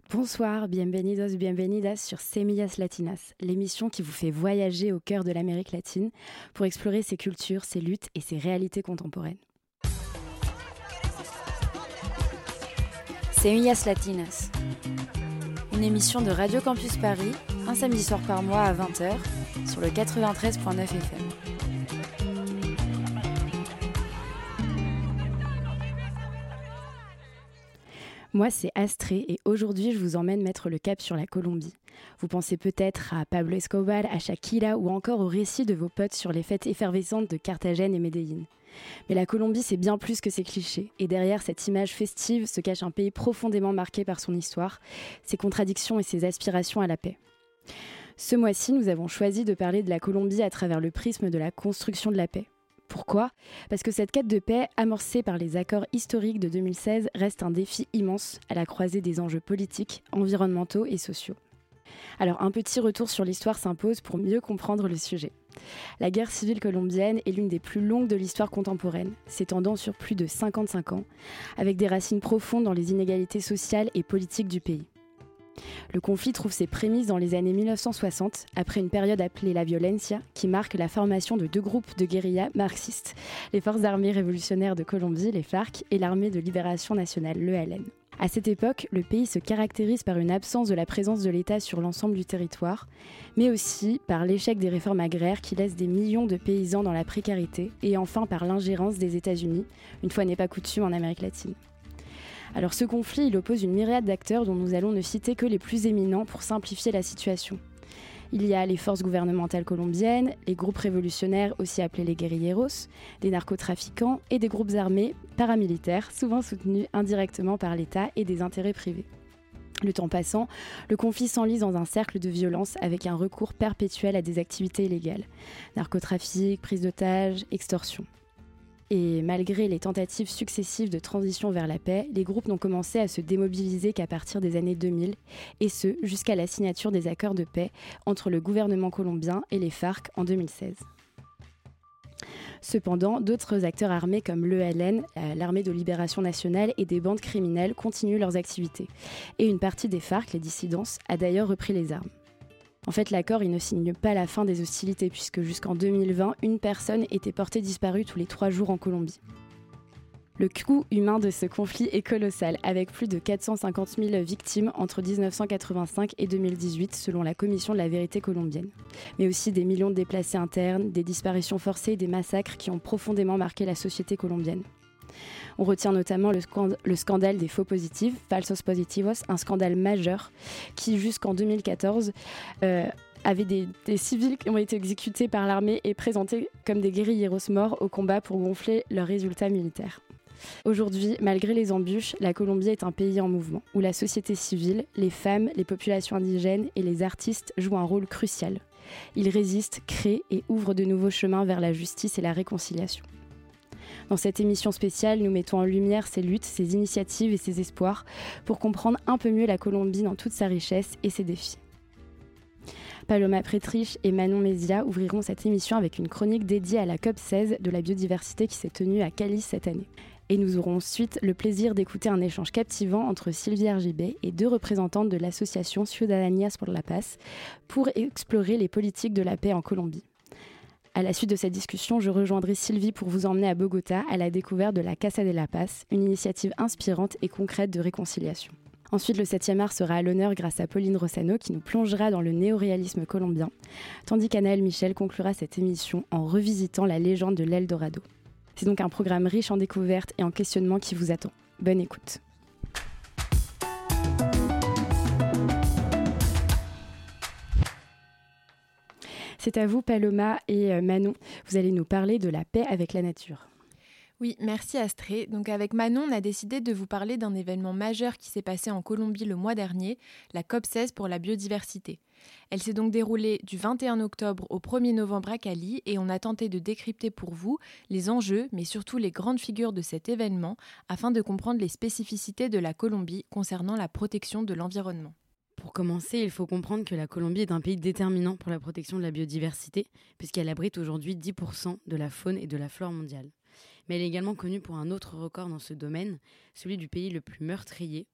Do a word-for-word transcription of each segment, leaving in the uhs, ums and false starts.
Bonsoir, bienvenidos, bienvenidas sur Semillas Latinas, l'émission qui vous fait voyager au cœur de l'Amérique latine pour explorer ses cultures, ses luttes et ses réalités contemporaines. Semillas Latinas, une émission de Radio Campus Paris, un samedi soir par mois à vingt heures, sur le quatre-vingt-treize virgule neuf F M. Moi, c'est Astrée et aujourd'hui, je vous emmène mettre le cap sur la Colombie. Vous pensez peut-être à Pablo Escobar, à Shakira ou encore au récit de vos potes sur les fêtes effervescentes de Carthagène et Medellín. Mais la Colombie, c'est bien plus que ces clichés. Et derrière cette image festive se cache un pays profondément marqué par son histoire, ses contradictions et ses aspirations à la paix. Ce mois-ci, nous avons choisi de parler de la Colombie à travers le prisme de la construction de la paix. Pourquoi ? Parce que cette quête de paix, amorcée par les accords historiques de deux mille seize, reste un défi immense à la croisée des enjeux politiques, environnementaux et sociaux. Alors, un petit retour sur l'histoire s'impose pour mieux comprendre le sujet. La guerre civile colombienne est l'une des plus longues de l'histoire contemporaine, s'étendant sur plus de cinquante-cinq ans, avec des racines profondes dans les inégalités sociales et politiques du pays. Le conflit trouve ses prémices dans les années mille neuf cent soixante, après une période appelée la violencia, qui marque la formation de deux groupes de guérilla marxistes, les Forces armées révolutionnaires de Colombie, les FARC, et l'Armée de libération nationale, l'E L N. À cette époque, le pays se caractérise par une absence de la présence de l'État sur l'ensemble du territoire, mais aussi par l'échec des réformes agraires qui laissent des millions de paysans dans la précarité, et enfin par l'ingérence des États-Unis, une fois n'est pas coutume en Amérique latine. Alors ce conflit, il oppose une myriade d'acteurs dont nous allons ne citer que les plus éminents pour simplifier la situation. Il y a les forces gouvernementales colombiennes, les groupes révolutionnaires aussi appelés les guérilleros, des narcotrafiquants et des groupes armés paramilitaires, souvent soutenus indirectement par l'État et des intérêts privés. Le temps passant, le conflit s'enlise dans un cercle de violence avec un recours perpétuel à des activités illégales. Narcotrafic, prise d'otages, extorsion. Et malgré les tentatives successives de transition vers la paix, les groupes n'ont commencé à se démobiliser qu'à partir des années deux mille, et ce, jusqu'à la signature des accords de paix entre le gouvernement colombien et les FARC en deux mille seize. Cependant, d'autres acteurs armés comme l'E L N, l'Armée de libération nationale et des bandes criminelles continuent leurs activités. Et une partie des FARC, les dissidences, a d'ailleurs repris les armes. En fait, l'accord il ne signe pas la fin des hostilités puisque jusqu'en deux mille vingt, une personne était portée disparue tous les trois jours en Colombie. Le coût humain de ce conflit est colossal, avec plus de quatre cent cinquante mille victimes entre dix-neuf cent quatre-vingt-cinq et deux mille dix-huit, selon la Commission de la vérité colombienne. Mais aussi des millions de déplacés internes, des disparitions forcées et des massacres qui ont profondément marqué la société colombienne. On retient notamment le, scand- le scandale des faux positifs, falsos positivos, un scandale majeur qui, jusqu'en deux mille quatorze, euh, avait des, des civils qui ont été exécutés par l'armée et présentés comme des guérilleros morts au combat pour gonfler leurs résultats militaires. Aujourd'hui, malgré les embûches, la Colombie est un pays en mouvement, où la société civile, les femmes, les populations indigènes et les artistes jouent un rôle crucial. Ils résistent, créent et ouvrent de nouveaux chemins vers la justice et la réconciliation. Dans cette émission spéciale, nous mettons en lumière ces luttes, ces initiatives et ces espoirs pour comprendre un peu mieux la Colombie dans toute sa richesse et ses défis. Paloma Pretrich et Manon Mézia ouvriront cette émission avec une chronique dédiée à la COP seize de la biodiversité qui s'est tenue à Cali cette année. Et nous aurons ensuite le plaisir d'écouter un échange captivant entre Sylvie Argibé et deux représentantes de l'association Ciudadanías por la Paz pour explorer les politiques de la paix en Colombie. À la suite de cette discussion, je rejoindrai Sylvie pour vous emmener à Bogota à la découverte de la Casa de la Paz, une initiative inspirante et concrète de réconciliation. Ensuite, le septième art sera à l'honneur grâce à Pauline Rossano qui nous plongera dans le néoréalisme colombien, tandis qu'Anaël Michel conclura cette émission en revisitant la légende de l'Eldorado. C'est donc un programme riche en découvertes et en questionnements qui vous attend. Bonne écoute. C'est à vous, Paloma et Manon. Vous allez nous parler de la paix avec la nature. Oui, merci Astrée. Donc avec Manon, on a décidé de vous parler d'un événement majeur qui s'est passé en Colombie le mois dernier, la COP seize pour la biodiversité. Elle s'est donc déroulée du vingt et un octobre au premier novembre à Cali et on a tenté de décrypter pour vous les enjeux, mais surtout les grandes figures de cet événement afin de comprendre les spécificités de la Colombie concernant la protection de l'environnement. Pour commencer, il faut comprendre que la Colombie est un pays déterminant pour la protection de la biodiversité, puisqu'elle abrite aujourd'hui dix pour cent de la faune et de la flore mondiale. Mais elle est également connue pour un autre record dans ce domaine, celui du pays le plus meurtrier.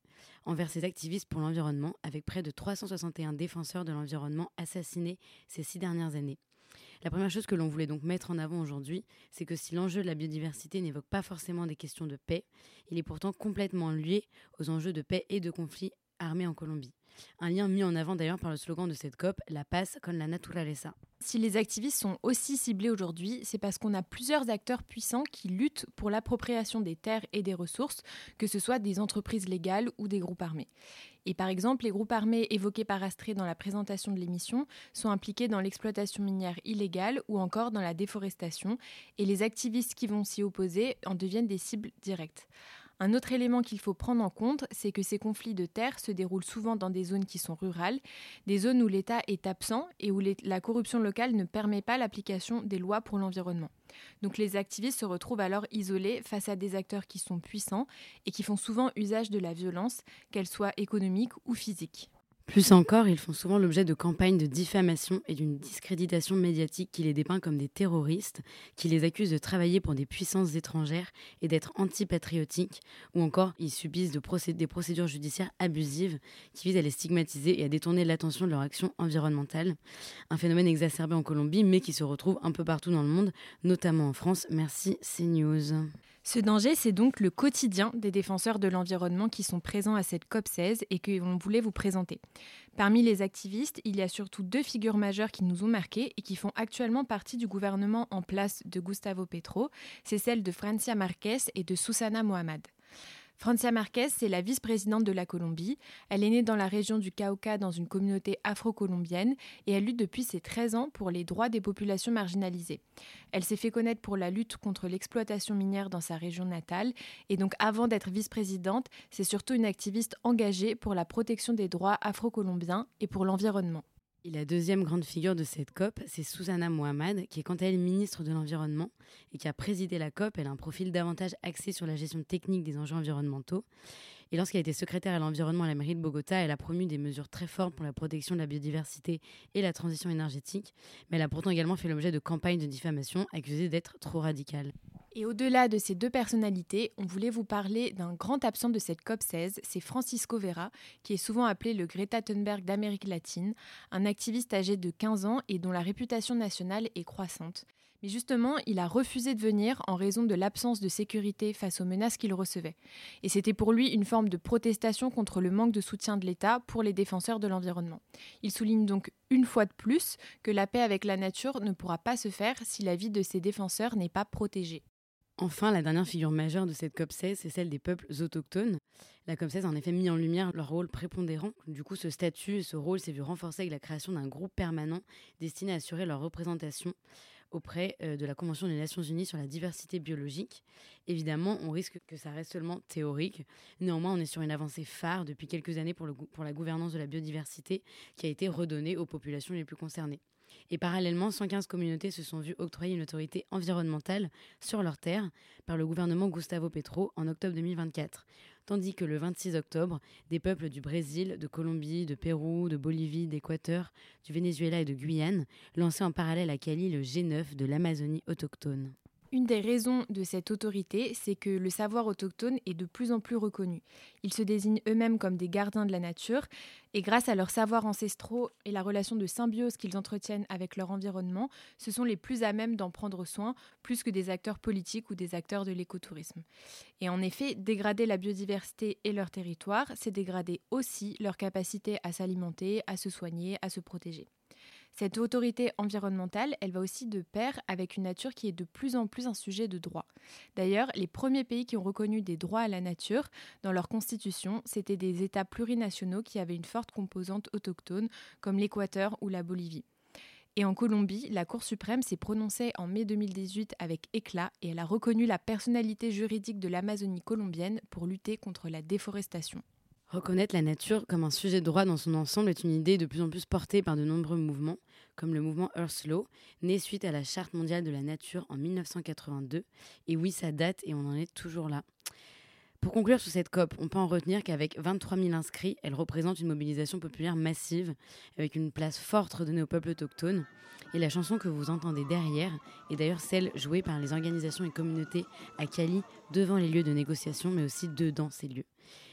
envers ces activistes pour l'environnement, avec près de trois cent soixante et un défenseurs de l'environnement assassinés ces six dernières années. La première chose que l'on voulait donc mettre en avant aujourd'hui, c'est que si l'enjeu de la biodiversité n'évoque pas forcément des questions de paix, il est pourtant complètement lié aux enjeux de paix et de conflits armés en Colombie. Un lien mis en avant d'ailleurs par le slogan de cette COP, La paz con la naturaleza. Si les activistes sont aussi ciblés aujourd'hui, c'est parce qu'on a plusieurs acteurs puissants qui luttent pour l'appropriation des terres et des ressources, que ce soit des entreprises légales ou des groupes armés. Et par exemple, les groupes armés évoqués par Astrée dans la présentation de l'émission sont impliqués dans l'exploitation minière illégale ou encore dans la déforestation, et les activistes qui vont s'y opposer en deviennent des cibles directes. Un autre élément qu'il faut prendre en compte, c'est que ces conflits de terre se déroulent souvent dans des zones qui sont rurales, des zones où l'État est absent et où les, la corruption locale ne permet pas l'application des lois pour l'environnement. Donc les activistes se retrouvent alors isolés face à des acteurs qui sont puissants et qui font souvent usage de la violence, qu'elle soit économique ou physique. Plus encore, ils font souvent l'objet de campagnes de diffamation et d'une discréditation médiatique qui les dépeint comme des terroristes, qui les accusent de travailler pour des puissances étrangères et d'être antipatriotiques, ou encore ils subissent de procéd- des procédures judiciaires abusives qui visent à les stigmatiser et à détourner l'attention de leur action environnementale. Un phénomène exacerbé en Colombie, mais qui se retrouve un peu partout dans le monde, notamment en France. Merci CNews. Ce danger, c'est donc le quotidien des défenseurs de l'environnement qui sont présents à cette COP seize et que l'on voulait vous présenter. Parmi les activistes, il y a surtout deux figures majeures qui nous ont marqués et qui font actuellement partie du gouvernement en place de Gustavo Petro. C'est celles de Francia Márquez et de Susana Mohamed. Francia Márquez, c'est la vice-présidente de la Colombie. Elle est née dans la région du Cauca dans une communauté afro-colombienne et elle lutte depuis ses treize ans pour les droits des populations marginalisées. Elle s'est fait connaître pour la lutte contre l'exploitation minière dans sa région natale et donc avant d'être vice-présidente, c'est surtout une activiste engagée pour la protection des droits afro-colombiens et pour l'environnement. Et la deuxième grande figure de cette COP, c'est Susana Mohamed, qui est quant à elle ministre de l'Environnement et qui a présidé la COP. Elle a un profil davantage axé sur la gestion technique des enjeux environnementaux. Et lorsqu'elle a été secrétaire à l'environnement à la mairie de Bogota, elle a promu des mesures très fortes pour la protection de la biodiversité et la transition énergétique. Mais elle a pourtant également fait l'objet de campagnes de diffamation accusée d'être trop radicale. Et au-delà de ces deux personnalités, on voulait vous parler d'un grand absent de cette COP seize, c'est Francisco Vera, qui est souvent appelé le Greta Thunberg d'Amérique latine, un activiste âgé de quinze ans et dont la réputation nationale est croissante. Mais justement, il a refusé de venir en raison de l'absence de sécurité face aux menaces qu'il recevait. Et c'était pour lui une forme de protestation contre le manque de soutien de l'État pour les défenseurs de l'environnement. Il souligne donc une fois de plus que la paix avec la nature ne pourra pas se faire si la vie de ses défenseurs n'est pas protégée. Enfin, la dernière figure majeure de cette COP seize, c'est celle des peuples autochtones. La COP seize a en effet mis en lumière leur rôle prépondérant. Du coup, ce statut et ce rôle s'est vu renforcé avec la création d'un groupe permanent destiné à assurer leur représentation auprès euh, de la Convention des Nations Unies sur la diversité biologique. Évidemment, on risque que ça reste seulement théorique. Néanmoins, on est sur une avancée phare depuis quelques années pour, le, pour la gouvernance de la biodiversité qui a été redonnée aux populations les plus concernées. Et parallèlement, cent quinze communautés se sont vues octroyer une autorité environnementale sur leurs terres par le gouvernement Gustavo Petro en octobre deux mille vingt-quatre. Tandis que le vingt-six octobre, des peuples du Brésil, de Colombie, de Pérou, de Bolivie, d'Équateur, du Venezuela et de Guyane lançaient en parallèle à Cali le G neuf de l'Amazonie autochtone. Une des raisons de cette autorité, c'est que le savoir autochtone est de plus en plus reconnu. Ils se désignent eux-mêmes comme des gardiens de la nature et grâce à leurs savoirs ancestraux et la relation de symbiose qu'ils entretiennent avec leur environnement, ce sont les plus à même d'en prendre soin, plus que des acteurs politiques ou des acteurs de l'écotourisme. Et en effet, dégrader la biodiversité et leur territoire, c'est dégrader aussi leur capacité à s'alimenter, à se soigner, à se protéger. Cette autorité environnementale, elle va aussi de pair avec une nature qui est de plus en plus un sujet de droit. D'ailleurs, les premiers pays qui ont reconnu des droits à la nature dans leur constitution, c'était des États plurinationaux qui avaient une forte composante autochtone, comme l'Équateur ou la Bolivie. Et en Colombie, la Cour suprême s'est prononcée en mai deux mille dix-huit avec éclat et elle a reconnu la personnalité juridique de l'Amazonie colombienne pour lutter contre la déforestation. Reconnaître la nature comme un sujet de droit dans son ensemble est une idée de plus en plus portée par de nombreux mouvements, comme le mouvement Earth Law, né suite à la Charte mondiale de la nature en mille neuf cent quatre-vingt-deux. Et oui, ça date et on en est toujours là. Pour conclure sur cette COP, on peut en retenir qu'avec vingt-trois mille inscrits, elle représente une mobilisation populaire massive, avec une place forte redonnée aux peuples autochtones. Et la chanson que vous entendez derrière est d'ailleurs celle jouée par les organisations et communautés à Cali, devant les lieux de négociation, mais aussi dedans ces lieux.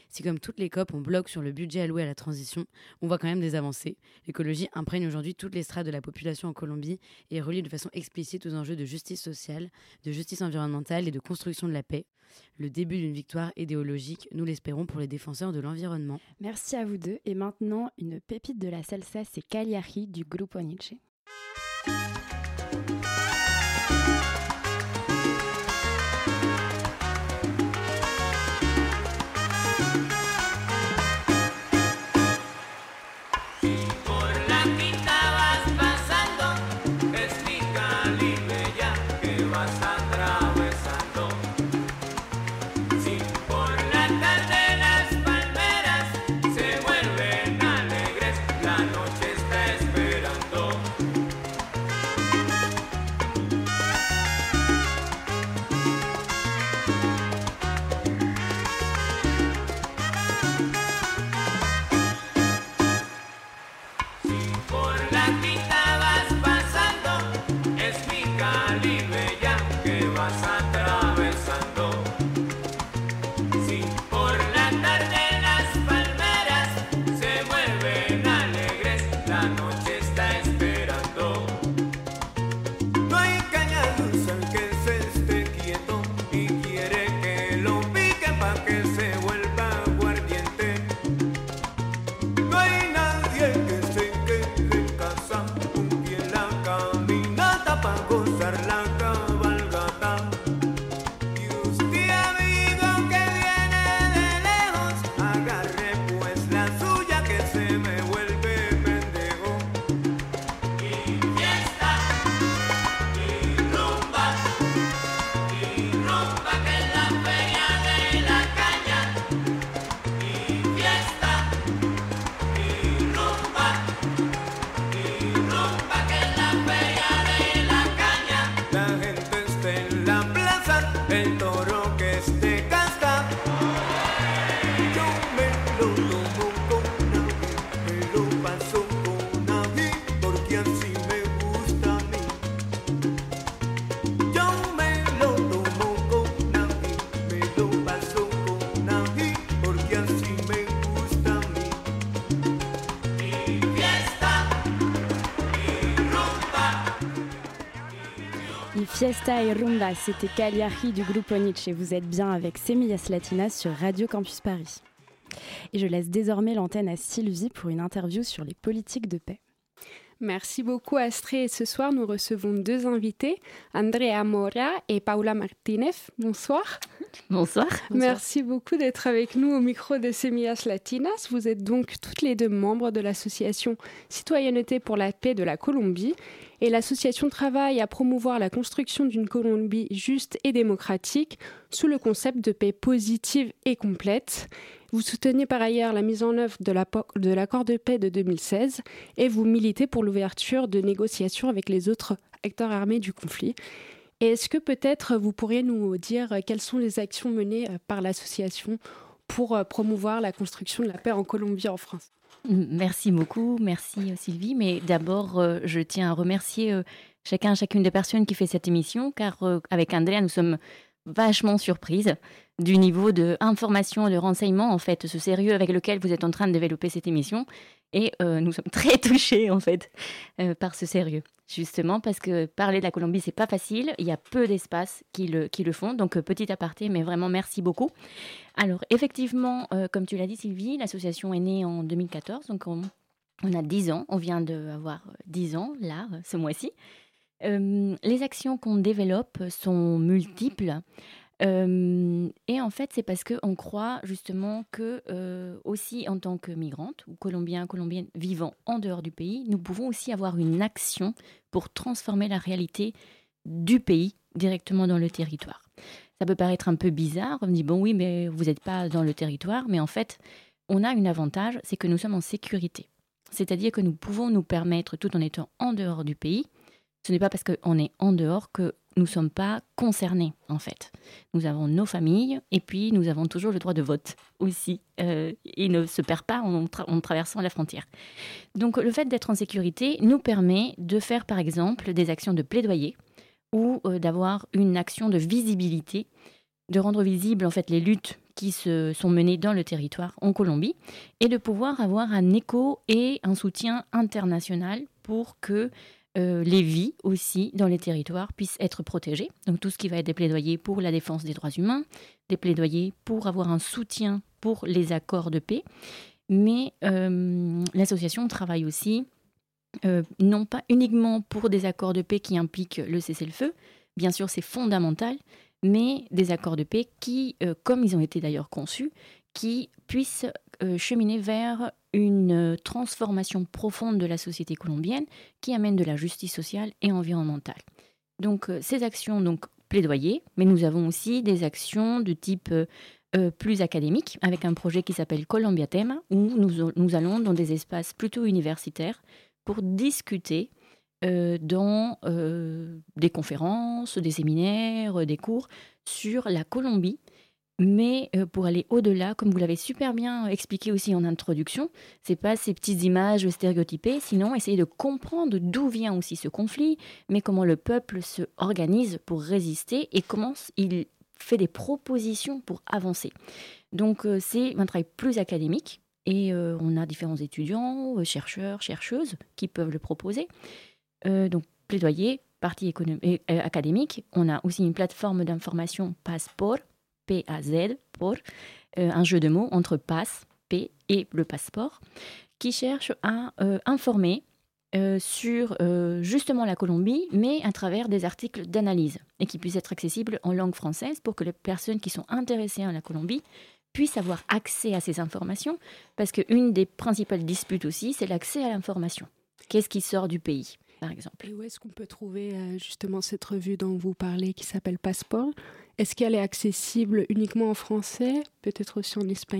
Si comme toutes les C O P, on bloque sur le budget alloué à la transition, on voit quand même des avancées. L'écologie imprègne aujourd'hui toutes les strates de la population en Colombie et est reliée de façon explicite aux enjeux de justice sociale, de justice environnementale et de construction de la paix. Le début d'une victoire idéologique, nous l'espérons pour les défenseurs de l'environnement. Merci à vous deux. Et maintenant, une pépite de la salsa, c'est Cagliari du Grupo Nietzsche. Fiesta et Rumba, c'était Cagliari du Grupo Nietzsche. Vous êtes bien avec Semillas Latinas sur Radio Campus Paris. Et je laisse désormais l'antenne à Sylvie pour une interview sur les politiques de paix. Merci beaucoup Astrée. Et ce soir, nous recevons deux invités, Andrea Mora et Paula Martinez. Bonsoir. Bonsoir. Merci beaucoup d'être avec nous au micro de Semillas Latinas. Vous êtes donc toutes les deux membres de l'association Citoyenneté pour la paix de la Colombie. Et l'association travaille à promouvoir la construction d'une Colombie juste et démocratique sous le concept de paix positive et complète. Vous soutenez par ailleurs la mise en œuvre de, la, de l'accord de paix de deux mille seize et vous militez pour l'ouverture de négociations avec les autres acteurs armés du conflit. Et est-ce que peut-être vous pourriez nous dire quelles sont les actions menées par l'association pour promouvoir la construction de la paix en Colombie, en France ? Merci beaucoup, merci Sylvie. Mais d'abord, euh, je tiens à remercier euh, chacun, chacune des personnes qui fait cette émission, car euh, avec Andrea, nous sommes vachement surprises du niveau d'information et de renseignement, en fait, ce sérieux avec lequel vous êtes en train de développer cette émission. Et euh, nous sommes très touchés, en fait, euh, par ce sérieux. Justement, parce que parler de la Colombie, c'est pas facile. Il y a peu d'espaces qui le, qui le font. Donc, euh, petit aparté, mais vraiment, merci beaucoup. Alors, effectivement, euh, comme tu l'as dit, Sylvie, l'association est née en deux mille quatorze. Donc, on, on a dix ans. On vient d'avoir dix ans, là, ce mois-ci. Euh, les actions qu'on développe sont multiples. Euh, et en fait, c'est parce qu'on croit justement que euh, aussi en tant que migrantes ou colombiens, colombiennes vivant en dehors du pays, nous pouvons aussi avoir une action pour transformer la réalité du pays directement dans le territoire. Ça peut paraître un peu bizarre, on me dit bon oui, mais vous n'êtes pas dans le territoire, mais en fait, on a un avantage, c'est que nous sommes en sécurité. C'est-à-dire que nous pouvons nous permettre, tout en étant en dehors du pays, ce n'est pas parce qu'on est en dehors que nous ne sommes pas concernés, en fait. Nous avons nos familles et puis nous avons toujours le droit de vote aussi. Euh, il ne se perd pas en, tra- en traversant la frontière. Donc, le fait d'être en sécurité nous permet de faire, par exemple, des actions de plaidoyer ou euh, d'avoir une action de visibilité de rendre visibles en fait les luttes qui se sont menées dans le territoire en Colombie et de pouvoir avoir un écho et un soutien international pour que euh, les vies aussi dans les territoires puissent être protégées. Donc tout ce qui va être des plaidoyers pour la défense des droits humains, des plaidoyers pour avoir un soutien pour les accords de paix. Mais euh, l'association travaille aussi euh, non pas uniquement pour des accords de paix qui impliquent le cessez-le-feu, bien sûr c'est fondamental, mais des accords de paix qui, euh, comme ils ont été d'ailleurs conçus, qui puissent euh, cheminer vers une transformation profonde de la société colombienne qui amène de la justice sociale et environnementale. Donc euh, ces actions, donc plaidoyer, mais nous avons aussi des actions de type euh, euh, plus académique, avec un projet qui s'appelle Colombia Tema, où nous, nous allons dans des espaces plutôt universitaires pour discuter Euh, dans euh, des conférences, des séminaires, euh, des cours sur la Colombie. Mais euh, pour aller au-delà, comme vous l'avez super bien expliqué aussi en introduction, c'est pas ces petites images stéréotypées, sinon essayer de comprendre d'où vient aussi ce conflit, mais comment le peuple se organise pour résister et comment il fait des propositions pour avancer. Donc euh, c'est un travail plus académique et euh, on a différents étudiants, euh, chercheurs, chercheuses qui peuvent le proposer. Euh, donc, plaidoyer, partie économique, euh, académique. On a aussi une plateforme d'information Passport, P A Z, pour, euh, un jeu de mots entre passe, P, et le passeport, qui cherche à euh, informer euh, sur euh, justement la Colombie, mais à travers des articles d'analyse, et qui puissent être accessibles en langue française pour que les personnes qui sont intéressées à la Colombie puissent avoir accès à ces informations, parce qu'une des principales disputes aussi, c'est l'accès à l'information. Qu'est-ce qui sort du pays ? Par exemple. Et où est-ce qu'on peut trouver euh, justement cette revue dont vous parlez qui s'appelle Passport ? Est-ce qu'elle est accessible uniquement en français, peut-être aussi en espagnol ?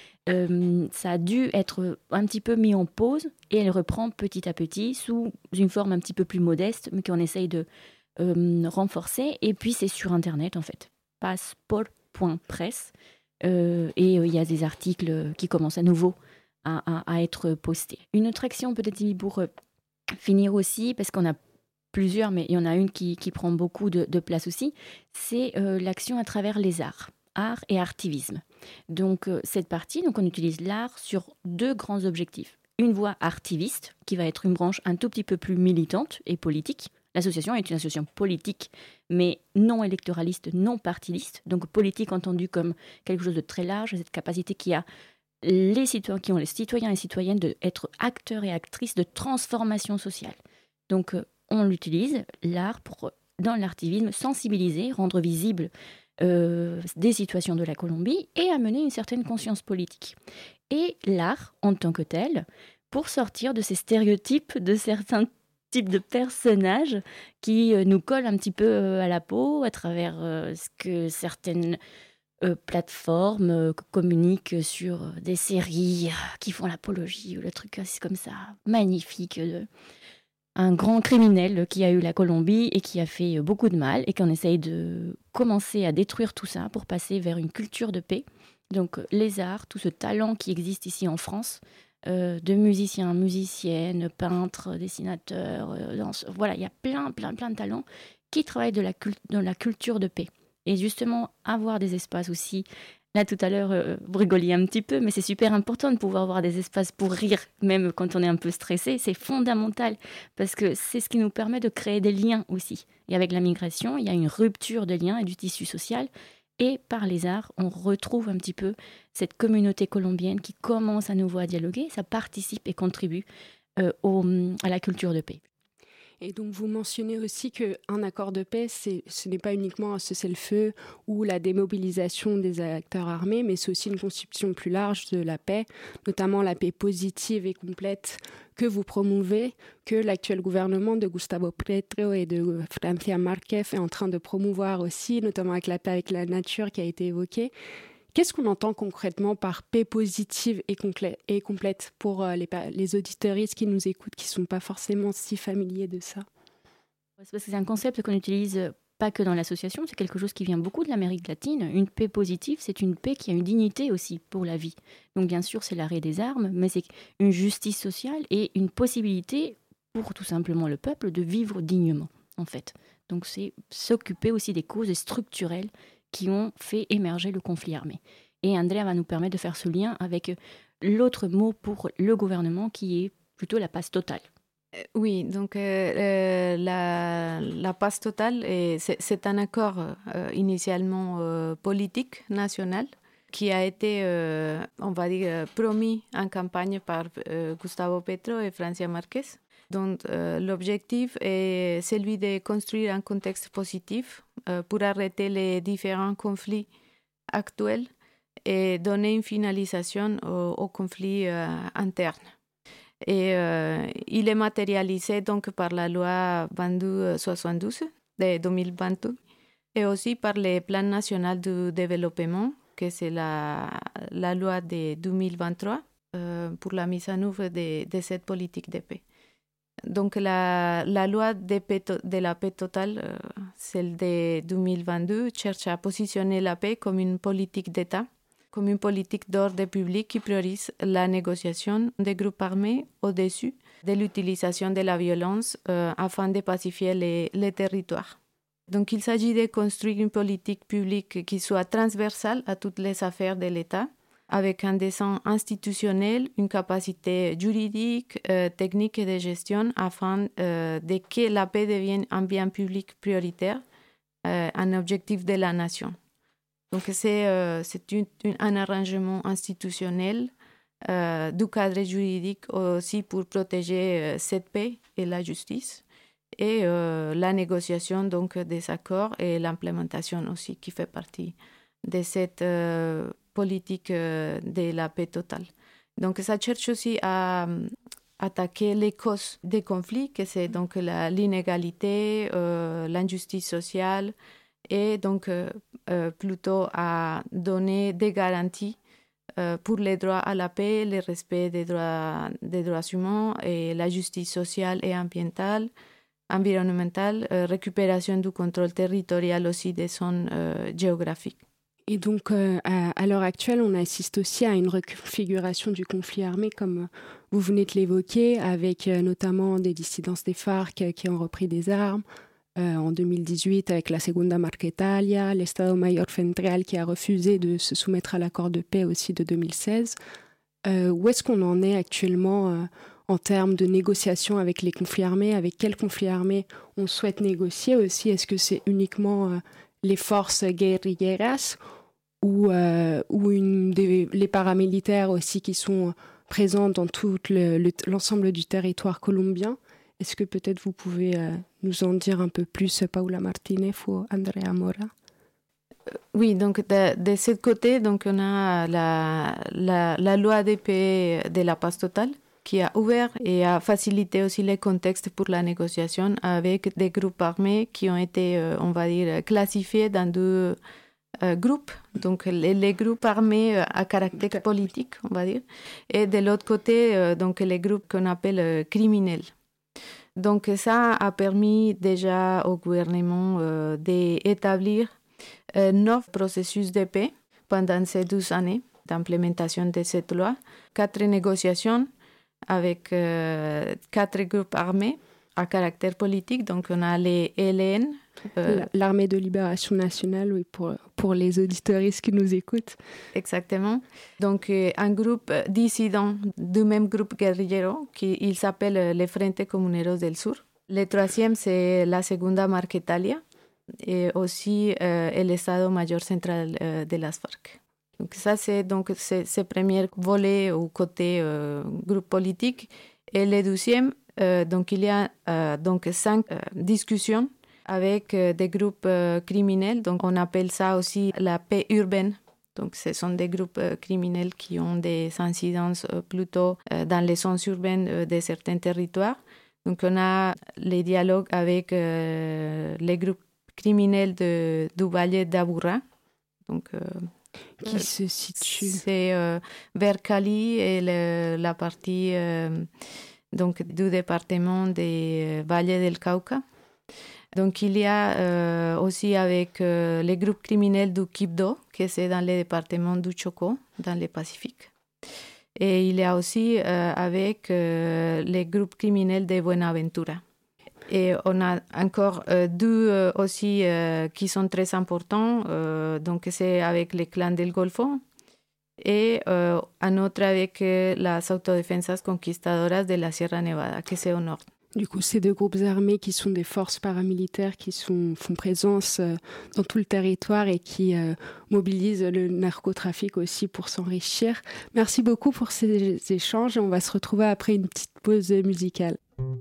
euh, Ça a dû être un petit peu mis en pause et elle reprend petit à petit sous une forme un petit peu plus modeste, mais qu'on essaye de euh, renforcer. Et puis c'est sur Internet en fait, passport point press. Euh, et il euh, y a des articles qui commencent à nouveau à, à, à être postés. Une autre action peut-être pour... Euh, finir aussi, parce qu'on a plusieurs, mais il y en a une qui, qui prend beaucoup de, de place aussi, c'est euh, l'action à travers les arts, art et artivisme. Donc euh, cette partie, donc on utilise l'art sur deux grands objectifs. Une voie artiviste, qui va être une branche un tout petit peu plus militante et politique. L'association est une association politique, mais non électoraliste, non partidiste, donc politique entendue comme quelque chose de très large, cette capacité qui a les citoyens, qui ont les citoyens et citoyennes d'être acteurs et actrices de transformation sociale. Donc, euh, on l'utilise, l'art, pour, dans l'artivisme, sensibiliser, rendre visible euh, des situations de la Colombie et amener une certaine conscience politique. Et l'art, en tant que tel, pour sortir de ces stéréotypes de certains types de personnages qui euh, nous collent un petit peu euh, à la peau à travers euh, ce que certaines... Euh, plateformes euh, communiquent sur euh, des séries euh, qui font l'apologie, le truc euh, c'est comme ça, magnifique, euh, un grand criminel qui a eu la Colombie et qui a fait euh, beaucoup de mal et qu'on essaye de commencer à détruire tout ça pour passer vers une culture de paix. Donc euh, les arts, tout ce talent qui existe ici en France, euh, de musiciens, musiciennes, peintres, dessinateurs, euh, danseurs, voilà, il y a plein, plein, plein de talents qui travaillent de la, cult- dans la culture de paix. Et justement, avoir des espaces aussi. Là, tout à l'heure, euh, vous rigoliez un petit peu, mais c'est super important de pouvoir avoir des espaces pour rire, même quand on est un peu stressé. C'est fondamental, parce que c'est ce qui nous permet de créer des liens aussi. Et avec la migration, il y a une rupture de liens et du tissu social. Et par les arts, on retrouve un petit peu cette communauté colombienne qui commence à nouveau à dialoguer. Ça participe et contribue euh, au, à la culture de paix. Et donc, vous mentionnez aussi qu'un accord de paix, c'est, ce n'est pas uniquement un cessez-le-feu ou la démobilisation des acteurs armés, mais c'est aussi une conception plus large de la paix, notamment la paix positive et complète que vous promouvez, que l'actuel gouvernement de Gustavo Petro et de Francia Márquez est en train de promouvoir aussi, notamment avec la paix avec la nature qui a été évoquée. Qu'est-ce qu'on entend concrètement par paix positive et, conclè- et complète pour euh, les, les auditeuristes qui nous écoutent, qui ne sont pas forcément si familiers de ça ? C'est parce que c'est un concept qu'on n'utilise pas que dans l'association, c'est quelque chose qui vient beaucoup de l'Amérique latine. Une paix positive, c'est une paix qui a une dignité aussi pour la vie. Donc bien sûr, c'est l'arrêt des armes, mais c'est une justice sociale et une possibilité pour tout simplement le peuple de vivre dignement, en fait. Donc c'est s'occuper aussi des causes structurelles qui ont fait émerger le conflit armé. Et Andrea va nous permettre de faire ce lien avec l'autre mot pour le gouvernement qui est plutôt la pace totale. Oui, donc euh, euh, la, la pace totale, est, c'est, c'est un accord euh, initialement euh, politique national qui a été, euh, on va dire, promis en campagne par euh, Gustavo Petro et Francia Márquez. Donc euh, l'objectif est celui de construire un contexte positif euh, pour arrêter les différents conflits actuels et donner une finalisation au, au conflit euh, interne. Et euh, il est matérialisé donc par la loi vingt-deux soixante-douze de deux mille vingt-deux et aussi par le plan national du développement, que c'est la, la loi de deux mille vingt-trois euh, pour la mise en œuvre de, de cette politique de paix. Donc la, la loi de, paix, de la paix totale, euh, celle de deux mille vingt-deux, cherche à positionner la paix comme une politique d'État, comme une politique d'ordre public qui priorise la négociation des groupes armés au-dessus de l'utilisation de la violence euh, afin de pacifier les, les territoires. Donc il s'agit de construire une politique publique qui soit transversale à toutes les affaires de l'État, avec un dessin institutionnel, une capacité juridique, euh, technique et de gestion afin euh, de que la paix devienne un bien public prioritaire, euh, un objectif de la nation. Donc c'est, euh, c'est une, une, un arrangement institutionnel euh, du cadre juridique aussi pour protéger euh, cette paix et la justice et euh, la négociation donc, des accords et l'implémentation aussi qui fait partie de cette euh, politique euh, de la paix totale. Donc ça cherche aussi à euh, attaquer les causes des conflits, que c'est donc la, l'inégalité, euh, l'injustice sociale, et donc euh, euh, plutôt à donner des garanties euh, pour les droits à la paix, le respect des droits, des droits humains et la justice sociale et ambientale, environnementale, euh, récupération du contrôle territorial aussi des zones euh, géographiques. Et donc, euh, à, à l'heure actuelle, on assiste aussi à une reconfiguration du conflit armé, comme vous venez de l'évoquer, avec euh, notamment des dissidences des FARC euh, qui ont repris des armes, Euh, en deux mille dix-huit avec la Segunda Marquetalia, l'Estado Mayor Central qui a refusé de se soumettre à l'accord de paix aussi de deux mille seize. Euh, où est-ce qu'on en est actuellement euh, en termes de négociations avec les conflits armés? Avec quels conflits armés on souhaite négocier aussi? Est-ce que c'est uniquement euh, les forces guerrilleras ou, euh, ou une des, les paramilitaires aussi qui sont présents dans tout le, le, l'ensemble du territoire colombien? Est-ce que peut-être vous pouvez euh, nous en dire un peu plus, Paula Martínez ou Andrea Mora? Oui, donc de, de ce côté, donc on a la, la, la loi de paix de la pace totale qui a ouvert et a facilité aussi les contextes pour la négociation avec des groupes armés qui ont été, euh, on va dire, classifiés dans deux euh, groupes. Donc les, les groupes armés à caractère politique, on va dire, et de l'autre côté, euh, donc les groupes qu'on appelle euh, criminels. Donc ça a permis déjà au gouvernement euh, d'établir euh, neuf processus de paix pendant ces douze années d'implémentation de cette loi, quatre négociations avec euh, quatre groupes armés à caractère politique. Donc on a les L N. Euh, L'armée de libération nationale, oui, pour, pour les auditeuristes qui nous écoutent. Exactement. Donc euh, un groupe dissident du même groupe guerrillero qui il s'appelle les Frente Comuneros del Sur. Le troisième, c'est la Segunda Marquetalia et aussi euh, l'Estado Mayor Central euh, de las FARC. Donc ça, c'est donc c'est, c'est premier volet au côté euh, groupe politique. Et le deuxième, euh, donc il y a euh, donc cinq euh, discussions avec euh, des groupes euh, criminels. Donc on appelle ça aussi la paix urbaine. Donc ce sont des groupes euh, criminels qui ont des incidences euh, plutôt euh, dans les zones urbaines euh, de certains territoires. Donc on a les dialogues avec euh, les groupes criminels de, du Valle d'Aburrá. Donc euh, qui euh, se situe c'est euh, vers Cali et le, la partie euh, donc du département des Valle del Cauca. Donc il y a euh, aussi avec euh, les groupes criminels du Quibdó, qui c'est dans le département du Chocó, dans le Pacifique. Et il y a aussi euh, avec euh, les groupes criminels de Buenaventura. Et on a encore euh, deux euh, aussi euh, qui sont très importants. Euh, donc, c'est avec les clans del Golfo et euh, un autre avec euh, las autodefensas conquistadoras de la Sierra Nevada, qui c'est au nord. Du coup, ces deux groupes armés qui sont des forces paramilitaires qui sont, font présence euh, dans tout le territoire et qui euh, mobilisent le narcotrafic aussi pour s'enrichir. Merci beaucoup pour ces échanges. On va se retrouver après une petite pause musicale.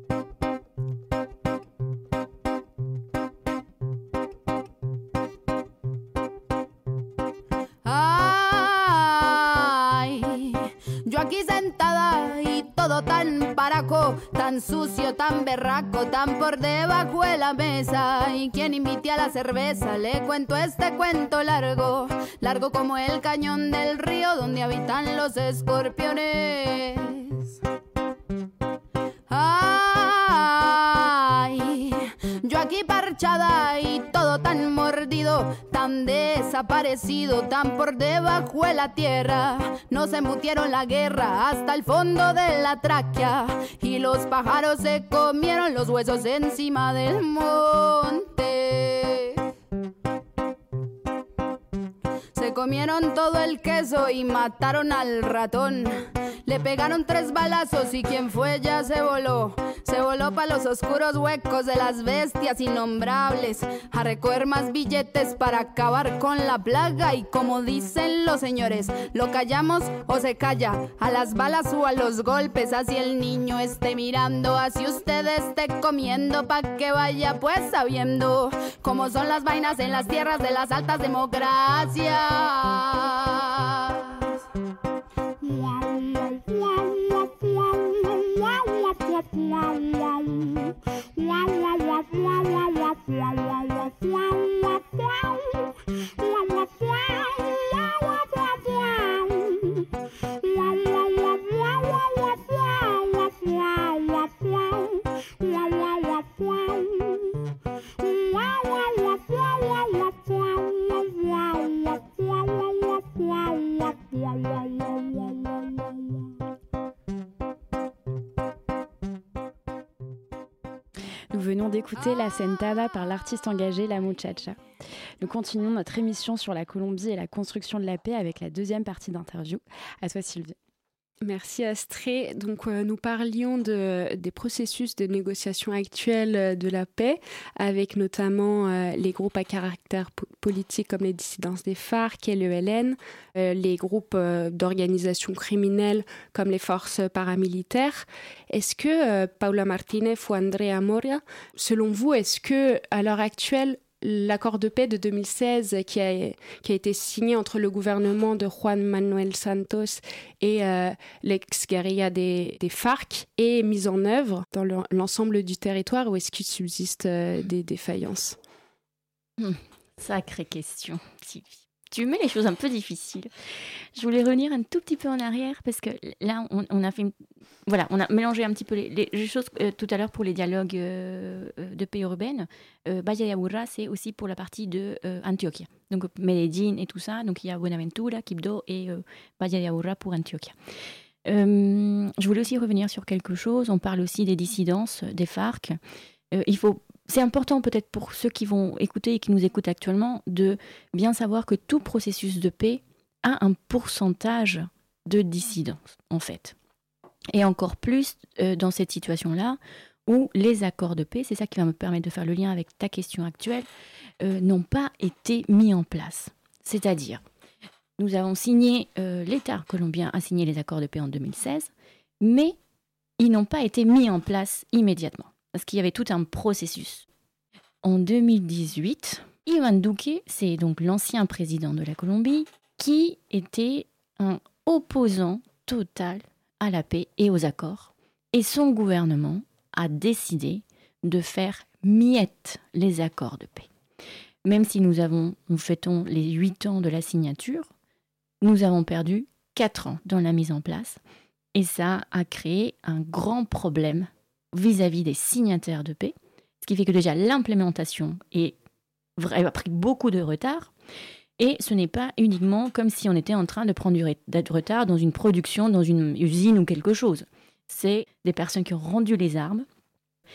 Yo aquí sentada y todo tan paraco, tan sucio, tan berraco, tan por debajo de la mesa. Y quien invite a la cerveza, le cuento este cuento largo, largo como el cañón del río donde habitan los escorpiones. Ay, yo aquí parchada y todo tan mordido, tan desaparecido, tan por debajo de la tierra. Nos embutieron la guerra hasta el fondo de la tráquea y los pájaros se comieron los huesos encima del monte. Se comieron todo el queso y mataron al ratón. Le pegaron tres balazos y quien fue ya se voló. Se voló pa' los oscuros huecos de las bestias innombrables, a recoger más billetes para acabar con la plaga. Y como dicen los señores, lo callamos o se calla, a las balas o a los golpes. Así el niño esté mirando, así usted esté comiendo, pa' que vaya pues sabiendo cómo son las vainas en las tierras de las altas democracias. Nous venons d'écouter La Sentada par l'artiste engagée La Muchacha. Nous continuons notre émission sur la Colombie et la construction de la paix avec la deuxième partie d'interview. À toi Sylvie. Merci Astrée. Donc euh, nous parlions de, des processus de négociation actuels de la paix, avec notamment euh, les groupes à caractère po- politique comme les dissidences des FARC et l'E L N, euh, les groupes euh, d'organisations criminelles comme les forces paramilitaires. Est-ce que, euh, Paula Martinez ou Andrea Moria, selon vous, est-ce que à l'heure actuelle, l'accord de paix de deux mille seize qui a, qui a été signé entre le gouvernement de Juan Manuel Santos et euh, l'ex-guérilla des, des FARC est mis en œuvre dans le, l'ensemble du territoire, ou est-ce qu'il subsiste euh, des défaillances ? Hum, Sacrée question, Sylvie. Tu mets les choses un peu difficiles. Je voulais revenir un tout petit peu en arrière parce que là, on, on a fait une... voilà, on a mélangé un petit peu les, les choses euh, tout à l'heure pour les dialogues euh, de paix urbaine. Euh, Valle de Aburrá, c'est aussi pour la partie de euh, Antioquia. Donc Medellín et tout ça. Donc il y a Buenaventura, Quibdó et euh, Valle de Aburrá pour Antioquia. Euh, je voulais aussi revenir sur quelque chose. On parle aussi des dissidences des FARC. Euh, il faut C'est important peut-être pour ceux qui vont écouter et qui nous écoutent actuellement de bien savoir que tout processus de paix a un pourcentage de dissidence, en fait. Et encore plus euh, dans cette situation-là où les accords de paix, c'est ça qui va me permettre de faire le lien avec ta question actuelle, euh, n'ont pas été mis en place. C'est-à-dire, nous avons signé, euh, l'État colombien a signé les accords de paix en deux mille seize, mais ils n'ont pas été mis en place immédiatement. Parce qu'il y avait tout un processus. En deux mille dix-huit, Iván Duque, c'est donc l'ancien président de la Colombie, qui était un opposant total à la paix et aux accords. Et son gouvernement a décidé de faire miette les accords de paix. Même si nous, avons, nous fêtons les huit ans de la signature, nous avons perdu quatre ans dans la mise en place. Et ça a créé un grand problème vis-à-vis des signataires de paix, ce qui fait que déjà l'implémentation est, a pris beaucoup de retard, et ce n'est pas uniquement comme si on était en train de prendre du retard dans une production, dans une usine ou quelque chose. C'est des personnes qui ont rendu les armes,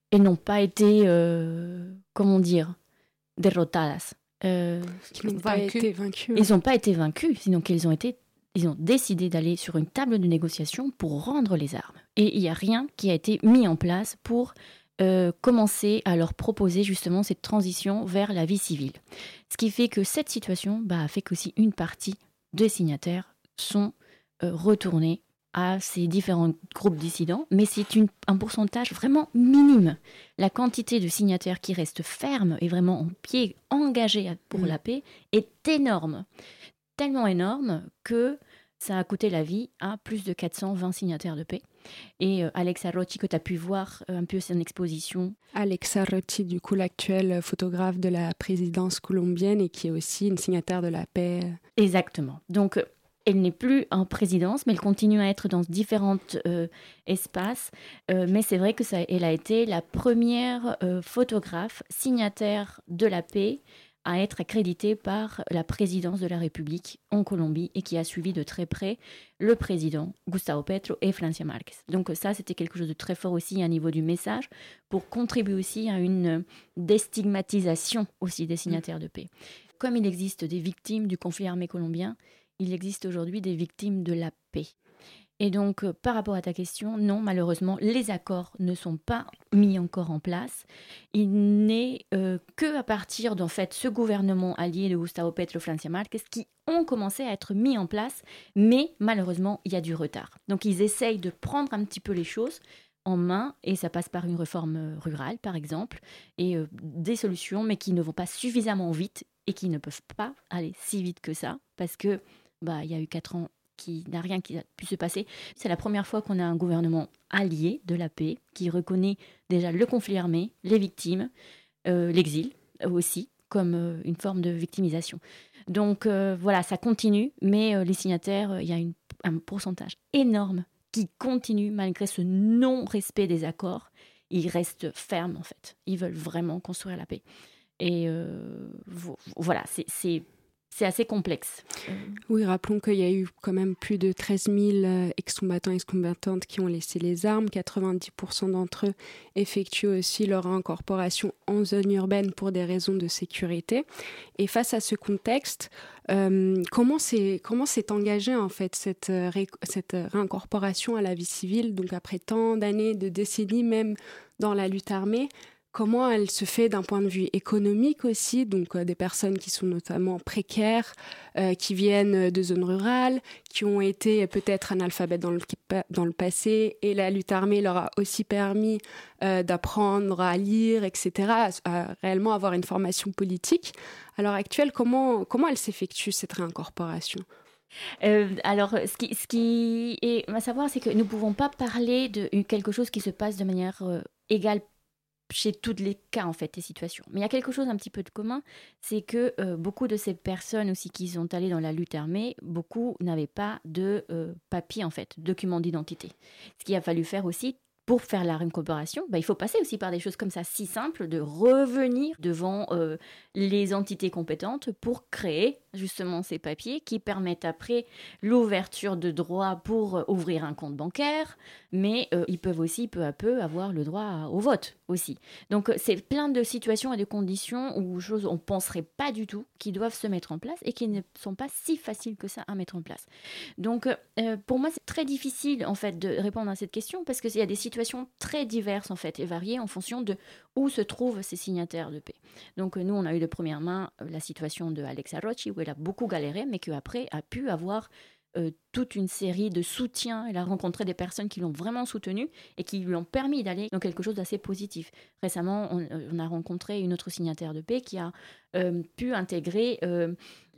elles n'ont pas été, euh, comment dire, derrotadas. Euh, Qui n'ont pas été vaincus. Ils n'ont pas été vaincus, sinon qu'ils ont été, ils ont décidé d'aller sur une table de négociation pour rendre les armes. Et il n'y a rien qui a été mis en place pour euh, commencer à leur proposer justement cette transition vers la vie civile. Ce qui fait que cette situation bah, a fait qu'aussi une partie des signataires sont euh, retournés à ces différents groupes dissidents, mais c'est une, un pourcentage vraiment minime. La quantité de signataires qui restent fermes et vraiment en pied, engagés pour mmh. la paix, est énorme. Tellement énorme que ça a coûté la vie à plus de quatre cent vingt signataires de paix. Et euh, Alexa Rocci, que tu as pu voir euh, un peu son exposition. Alexa Rocci, du coup, l'actuelle photographe de la présidence colombienne et qui est aussi une signataire de la paix. Exactement. Donc, elle n'est plus en présidence, mais elle continue à être dans différents euh, espaces. Euh, mais c'est vrai que ça, elle a été la première euh, photographe signataire de la paix à être accréditée par la présidence de la République en Colombie et qui a suivi de très près le président Gustavo Petro et Francia Márquez. Donc ça, c'était quelque chose de très fort aussi à niveau du message pour contribuer aussi à une déstigmatisation aussi des signataires de paix. Comme il existe des victimes du conflit armé colombien, il existe aujourd'hui des victimes de la paix. Et donc, euh, par rapport à ta question, non, malheureusement, les accords ne sont pas mis encore en place. Il n'est euh, que à partir d'en fait ce gouvernement allié de Gustavo Petro et Francia Márquez qui ont commencé à être mis en place, mais malheureusement, il y a du retard. Donc, ils essayent de prendre un petit peu les choses en main, et ça passe par une réforme rurale, par exemple, et euh, des solutions, mais qui ne vont pas suffisamment vite et qui ne peuvent pas aller si vite que ça, parce que bah, il y a eu quatre ans qui n'a rien qui a pu se passer. C'est la première fois qu'on a un gouvernement allié de la paix qui reconnaît déjà le conflit armé, les victimes, euh, l'exil aussi, comme euh, une forme de victimisation. Donc euh, voilà, ça continue, mais euh, les signataires, il y a une, un pourcentage énorme qui continue malgré ce non-respect des accords. Ils restent fermes en fait. Ils veulent vraiment construire la paix. Et euh, vo- voilà, c'est... c'est C'est assez complexe. Oui, rappelons qu'il y a eu quand même plus de treize mille ex-combattants et ex-combattantes qui ont laissé les armes. quatre-vingt-dix pour cent d'entre eux effectuent aussi leur incorporation en zone urbaine pour des raisons de sécurité. Et face à ce contexte, euh, comment, c'est, comment s'est engagée en fait cette, ré, cette réincorporation à la vie civile, donc après tant d'années, de décennies même dans la lutte armée? Comment elle se fait d'un point de vue économique aussi, donc euh, des personnes qui sont notamment précaires, euh, qui viennent de zones rurales, qui ont été peut-être analphabètes dans le, dans le passé, et la lutte armée leur a aussi permis euh, d'apprendre à lire, et cetera, à, à réellement avoir une formation politique. À l'heure actuelle, comment, comment elle s'effectue, cette réincorporation ? Euh, alors, ce qui, ce qui est à savoir, c'est que nous ne pouvons pas parler de quelque chose qui se passe de manière euh, égale chez tous les cas, en fait, des situations. Mais il y a quelque chose un petit peu de commun, c'est que euh, beaucoup de ces personnes aussi qui sont allées dans la lutte armée, beaucoup n'avaient pas de euh, papier, en fait, document d'identité. Ce qu'il a fallu faire aussi, pour faire la réincorporation, bah, il faut passer aussi par des choses comme ça, si simples, de revenir devant euh, les entités compétentes pour créer justement ces papiers qui permettent après l'ouverture de droits pour euh, ouvrir un compte bancaire, mais euh, ils peuvent aussi peu à peu avoir le droit au vote aussi. Donc c'est plein de situations et de conditions où choses on ne penserait pas du tout qui doivent se mettre en place et qui ne sont pas si faciles que ça à mettre en place. Donc euh, pour moi c'est très difficile en fait de répondre à cette question parce qu'il y a des situations très diverses en fait et variées en fonction de où se trouvent ces signataires de paix. Donc nous on a eu de première main la situation de Alexa Rocci où elle a beaucoup galéré mais qu'après a pu avoir Euh, toute une série de soutiens. Elle a rencontré des personnes qui l'ont vraiment soutenue et qui lui ont permis d'aller dans quelque chose d'assez positif. Récemment, on, on a rencontré une autre signataire de paix qui a euh, pu intégrer euh,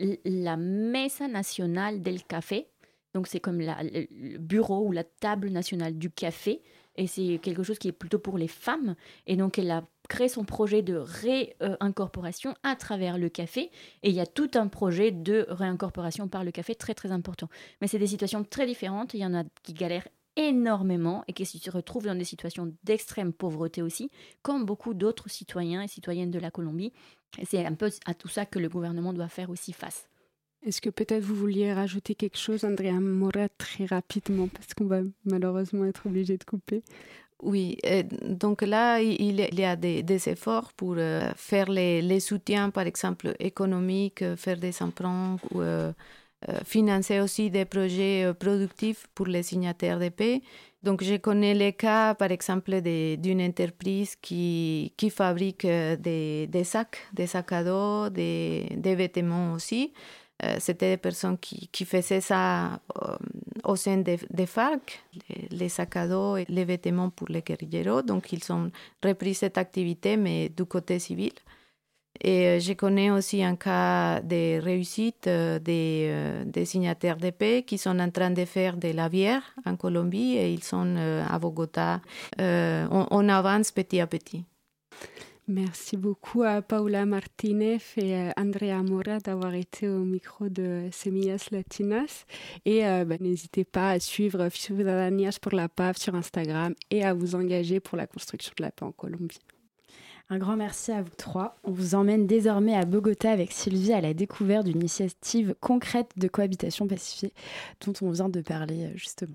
la Mesa Nacional del Café. Donc, c'est comme la, le bureau ou la table nationale du café. Et c'est quelque chose qui est plutôt pour les femmes. Et donc, elle a créé son projet de réincorporation à travers le café. Et il y a tout un projet de réincorporation par le café très, très important. Mais c'est des situations très différentes. Il y en a qui galèrent énormément et qui se retrouvent dans des situations d'extrême pauvreté aussi, comme beaucoup d'autres citoyens et citoyennes de la Colombie. Et c'est un peu à tout ça que le gouvernement doit faire aussi face. Est-ce que peut-être vous vouliez rajouter quelque chose, Andrea Mora, très rapidement, parce qu'on va malheureusement être obligé de couper? Oui, et donc là, il y a des, des efforts pour euh, faire les, les soutiens, par exemple, économiques, faire des emprunts ou euh, euh, financer aussi des projets euh, productifs pour les signataires de paix. Donc, je connais les cas, par exemple, de, d'une entreprise qui, qui fabrique des, des sacs, des sacs à dos, des, des vêtements aussi. Euh, c'était des personnes qui, qui faisaient ça euh, au sein des, des FARC, les, les sacs à dos et les vêtements pour les guerrilleros. Donc, ils ont repris cette activité, mais du côté civil. Et euh, je connais aussi un cas de réussite euh, des, euh, des signataires de paix qui sont en train de faire de la bière en Colombie et ils sont euh, à Bogota. Euh, on, on avance petit à petit. Merci beaucoup à Paula Martinez et à Andrea Mora d'avoir été au micro de Semillas Latinas. Et euh, bah, n'hésitez pas à suivre Ciudadanías por la Paz sur Instagram et à vous engager pour la construction de la paix en Colombie. Un grand merci à vous trois. On vous emmène désormais à Bogota avec Sylvie à la découverte d'une initiative concrète de cohabitation pacifiée dont on vient de parler justement.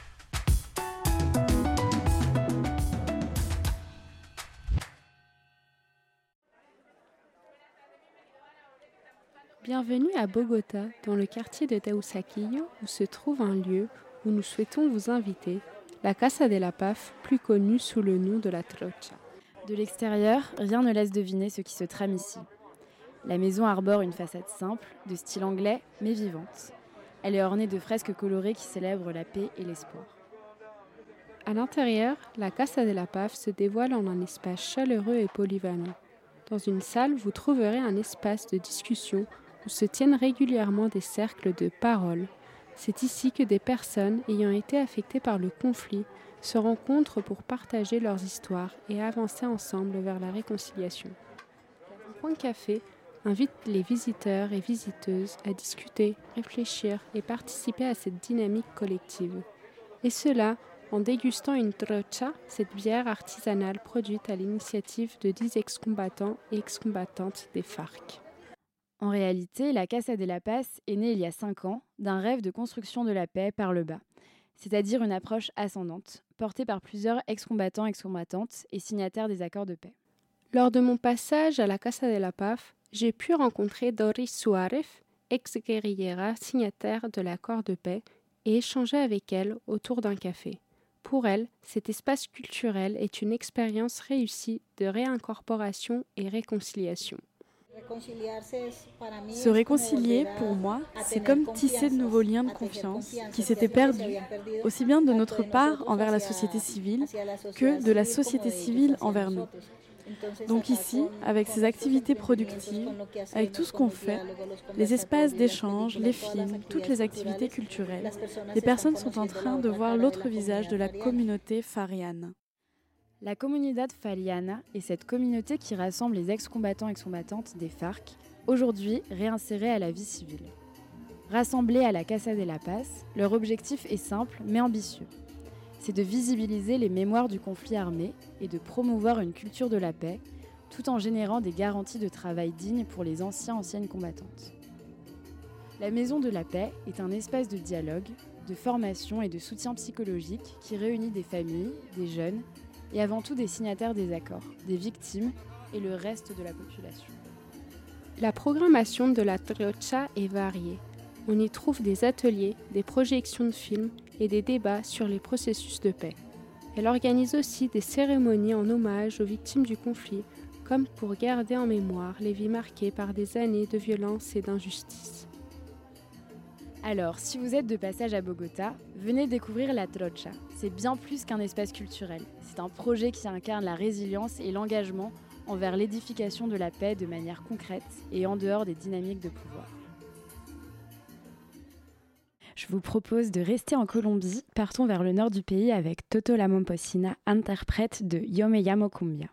Bienvenue à Bogota, dans le quartier de Teusaquillo, où se trouve un lieu où nous souhaitons vous inviter, la Casa de la Paz, plus connue sous le nom de la Trocha. De l'extérieur, rien ne laisse deviner ce qui se trame ici. La maison arbore une façade simple, de style anglais, mais vivante. Elle est ornée de fresques colorées qui célèbrent la paix et l'espoir. À l'intérieur, la Casa de la Paz se dévoile en un espace chaleureux et polyvalent. Dans une salle, vous trouverez un espace de discussion où se tiennent régulièrement des cercles de parole. C'est ici que des personnes ayant été affectées par le conflit se rencontrent pour partager leurs histoires et avancer ensemble vers la réconciliation. Le Point Café invite les visiteurs et visiteuses à discuter, réfléchir et participer à cette dynamique collective. Et cela en dégustant une trocha, cette bière artisanale produite à l'initiative de dix ex-combattants et ex-combattantes des FARC. En réalité, la Casa de la Paz est née il y a cinq ans d'un rêve de construction de la paix par le bas, c'est-à-dire une approche ascendante, portée par plusieurs ex-combattants, ex-combattantes et signataires des accords de paix. Lors de mon passage à la Casa de la Paz, j'ai pu rencontrer Doris Suárez, ex-guerrillera signataire de l'accord de paix, et échanger avec elle autour d'un café. Pour elle, cet espace culturel est une expérience réussie de réincorporation et réconciliation. Se réconcilier, pour moi, c'est comme tisser de nouveaux liens de confiance qui s'étaient perdus, aussi bien de notre part envers la société civile que de la société civile envers nous. Donc ici, avec ces activités productives, avec tout ce qu'on fait, les espaces d'échange, les films, toutes les activités culturelles, les personnes sont en train de voir l'autre visage de la communauté fariane. La Comunidad Fariana est cette communauté qui rassemble les ex-combattants et ex-combattantes des FARC, aujourd'hui réinsérés à la vie civile. Rassemblés à la Casa de la Paz, leur objectif est simple mais ambitieux. C'est de visibiliser les mémoires du conflit armé et de promouvoir une culture de la paix, tout en générant des garanties de travail dignes pour les anciens anciennes combattantes. La Maison de la Paix est un espace de dialogue, de formation et de soutien psychologique qui réunit des familles, des jeunes, et avant tout des signataires des accords, des victimes et le reste de la population. La programmation de la Trocha est variée. On y trouve des ateliers, des projections de films et des débats sur les processus de paix. Elle organise aussi des cérémonies en hommage aux victimes du conflit, comme pour garder en mémoire les vies marquées par des années de violence et d'injustice. Alors, si vous êtes de passage à Bogota, venez découvrir la Trocha. C'est bien plus qu'un espace culturel. C'est un projet qui incarne la résilience et l'engagement envers l'édification de la paix de manière concrète et en dehors des dynamiques de pouvoir. Je vous propose de rester en Colombie. Partons vers le nord du pays avec Toto La Momposina, interprète de Yo Me Llamo Cumbia.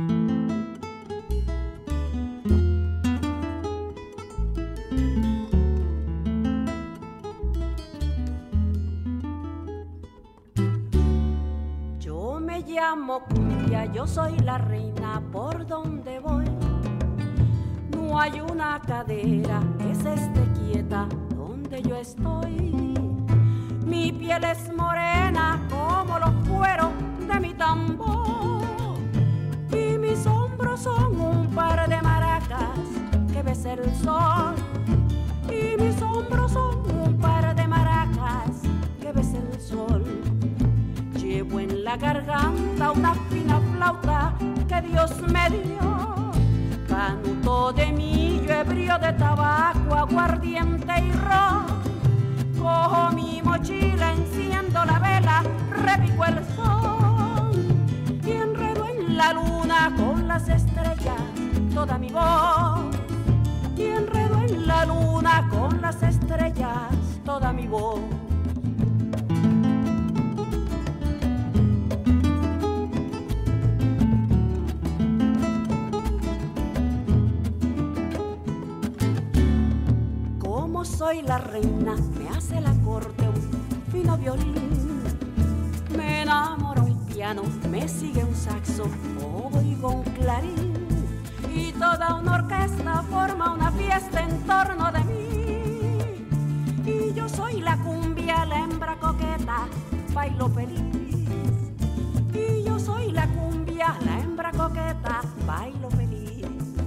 Yo me llamo Cumbia, yo soy la reina por donde voy. No hay una cadera que se esté quieta donde yo estoy. Mi piel es morena como los cueros de mi tambor. la garganta una fina flauta que Dios me dio, canuto de millo, ebrio de tabaco, aguardiente y ron. Cojo mi mochila, enciendo la vela, repico el sol y enredo en la luna con las estrellas toda mi voz. Y enredo en la luna con las estrellas toda mi voz. Como soy la reina, me hace la corte un fino violín. Me enamora un piano, me sigue un saxo, oigo un clarín. Y toda una orquesta forma una fiesta en torno de mí. Y yo soy la cumbia, la hembra coqueta, bailo feliz. Y yo soy la cumbia, la hembra coqueta, bailo feliz.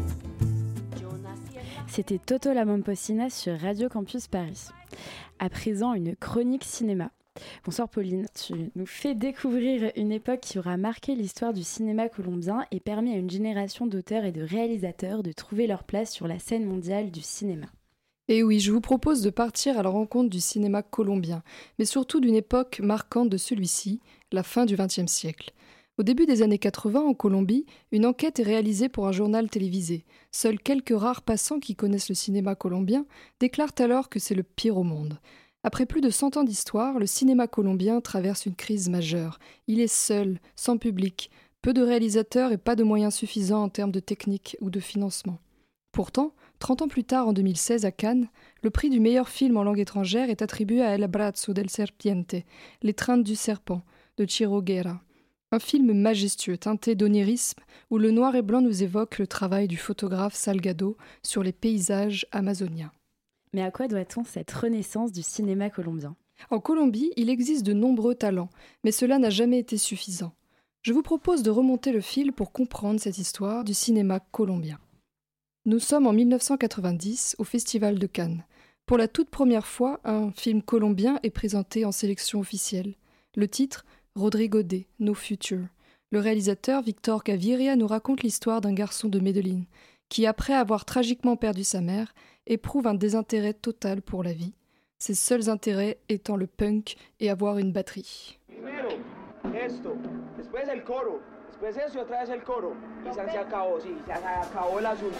C'était Toto la Momposina sur Radio Campus Paris. À présent, une chronique cinéma. Bonsoir Pauline, tu nous fais découvrir une époque qui aura marqué l'histoire du cinéma colombien et permis à une génération d'auteurs et de réalisateurs de trouver leur place sur la scène mondiale du cinéma. Et oui, je vous propose de partir à la rencontre du cinéma colombien, mais surtout d'une époque marquante de celui-ci, la fin du vingtième siècle. Au début des années quatre-vingts, en Colombie, une enquête est réalisée pour un journal télévisé. Seuls quelques rares passants qui connaissent le cinéma colombien déclarent alors que c'est le pire au monde. Après plus de cent ans d'histoire, le cinéma colombien traverse une crise majeure. Il est seul, sans public, peu de réalisateurs et pas de moyens suffisants en termes de technique ou de financement. Pourtant, trente ans plus tard, en deux mille seize, à Cannes, le prix du meilleur film en langue étrangère est attribué à El Brazo del Serpiente, L'étreinte du serpent, de Chiro Guerra. Un film majestueux, teinté d'onirisme, où le noir et blanc nous évoque le travail du photographe Salgado sur les paysages amazoniens. Mais à quoi doit-on cette renaissance du cinéma colombien ? En Colombie, il existe de nombreux talents, mais cela n'a jamais été suffisant. Je vous propose de remonter le fil pour comprendre cette histoire du cinéma colombien. Nous sommes en dix-neuf cent quatre-vingt-dix, au Festival de Cannes. Pour la toute première fois, un film colombien est présenté en sélection officielle. Le titre, Rodrigo D, No Future. Le réalisateur Víctor Gaviria nous raconte l'histoire d'un garçon de Medellín, qui, après avoir tragiquement perdu sa mère, éprouve un désintérêt total pour la vie, ses seuls intérêts étant le punk et avoir une batterie. Primero, esto, después el coro, después eso y otra vez el coro. Y se acabó, sí, se acabó el asunto.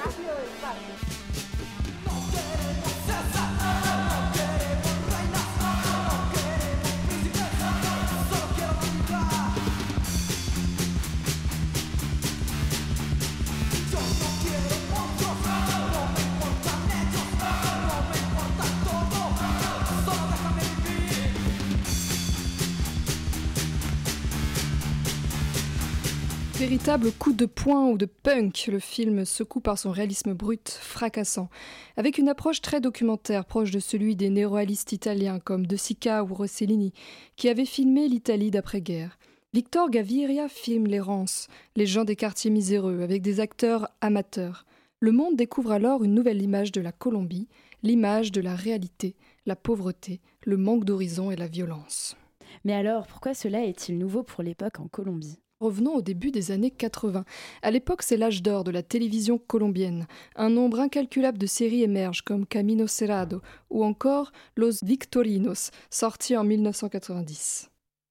Véritable coup de poing ou de punk, le film secoue par son réalisme brut, fracassant, avec une approche très documentaire, proche de celui des néoréalistes italiens comme De Sica ou Rossellini, qui avaient filmé l'Italie d'après-guerre. Víctor Gaviria filme l'errance, les gens des quartiers miséreux, avec des acteurs amateurs. Le monde découvre alors une nouvelle image de la Colombie, l'image de la réalité, la pauvreté, le manque d'horizon et la violence. Mais alors, pourquoi cela est-il nouveau pour l'époque en Colombie ? Revenons au début des années quatre-vingts. À l'époque, c'est l'âge d'or de la télévision colombienne. Un nombre incalculable de séries émergent comme Camino Cerrado ou encore Los Victorinos, sorti en dix-neuf cent quatre-vingt-dix.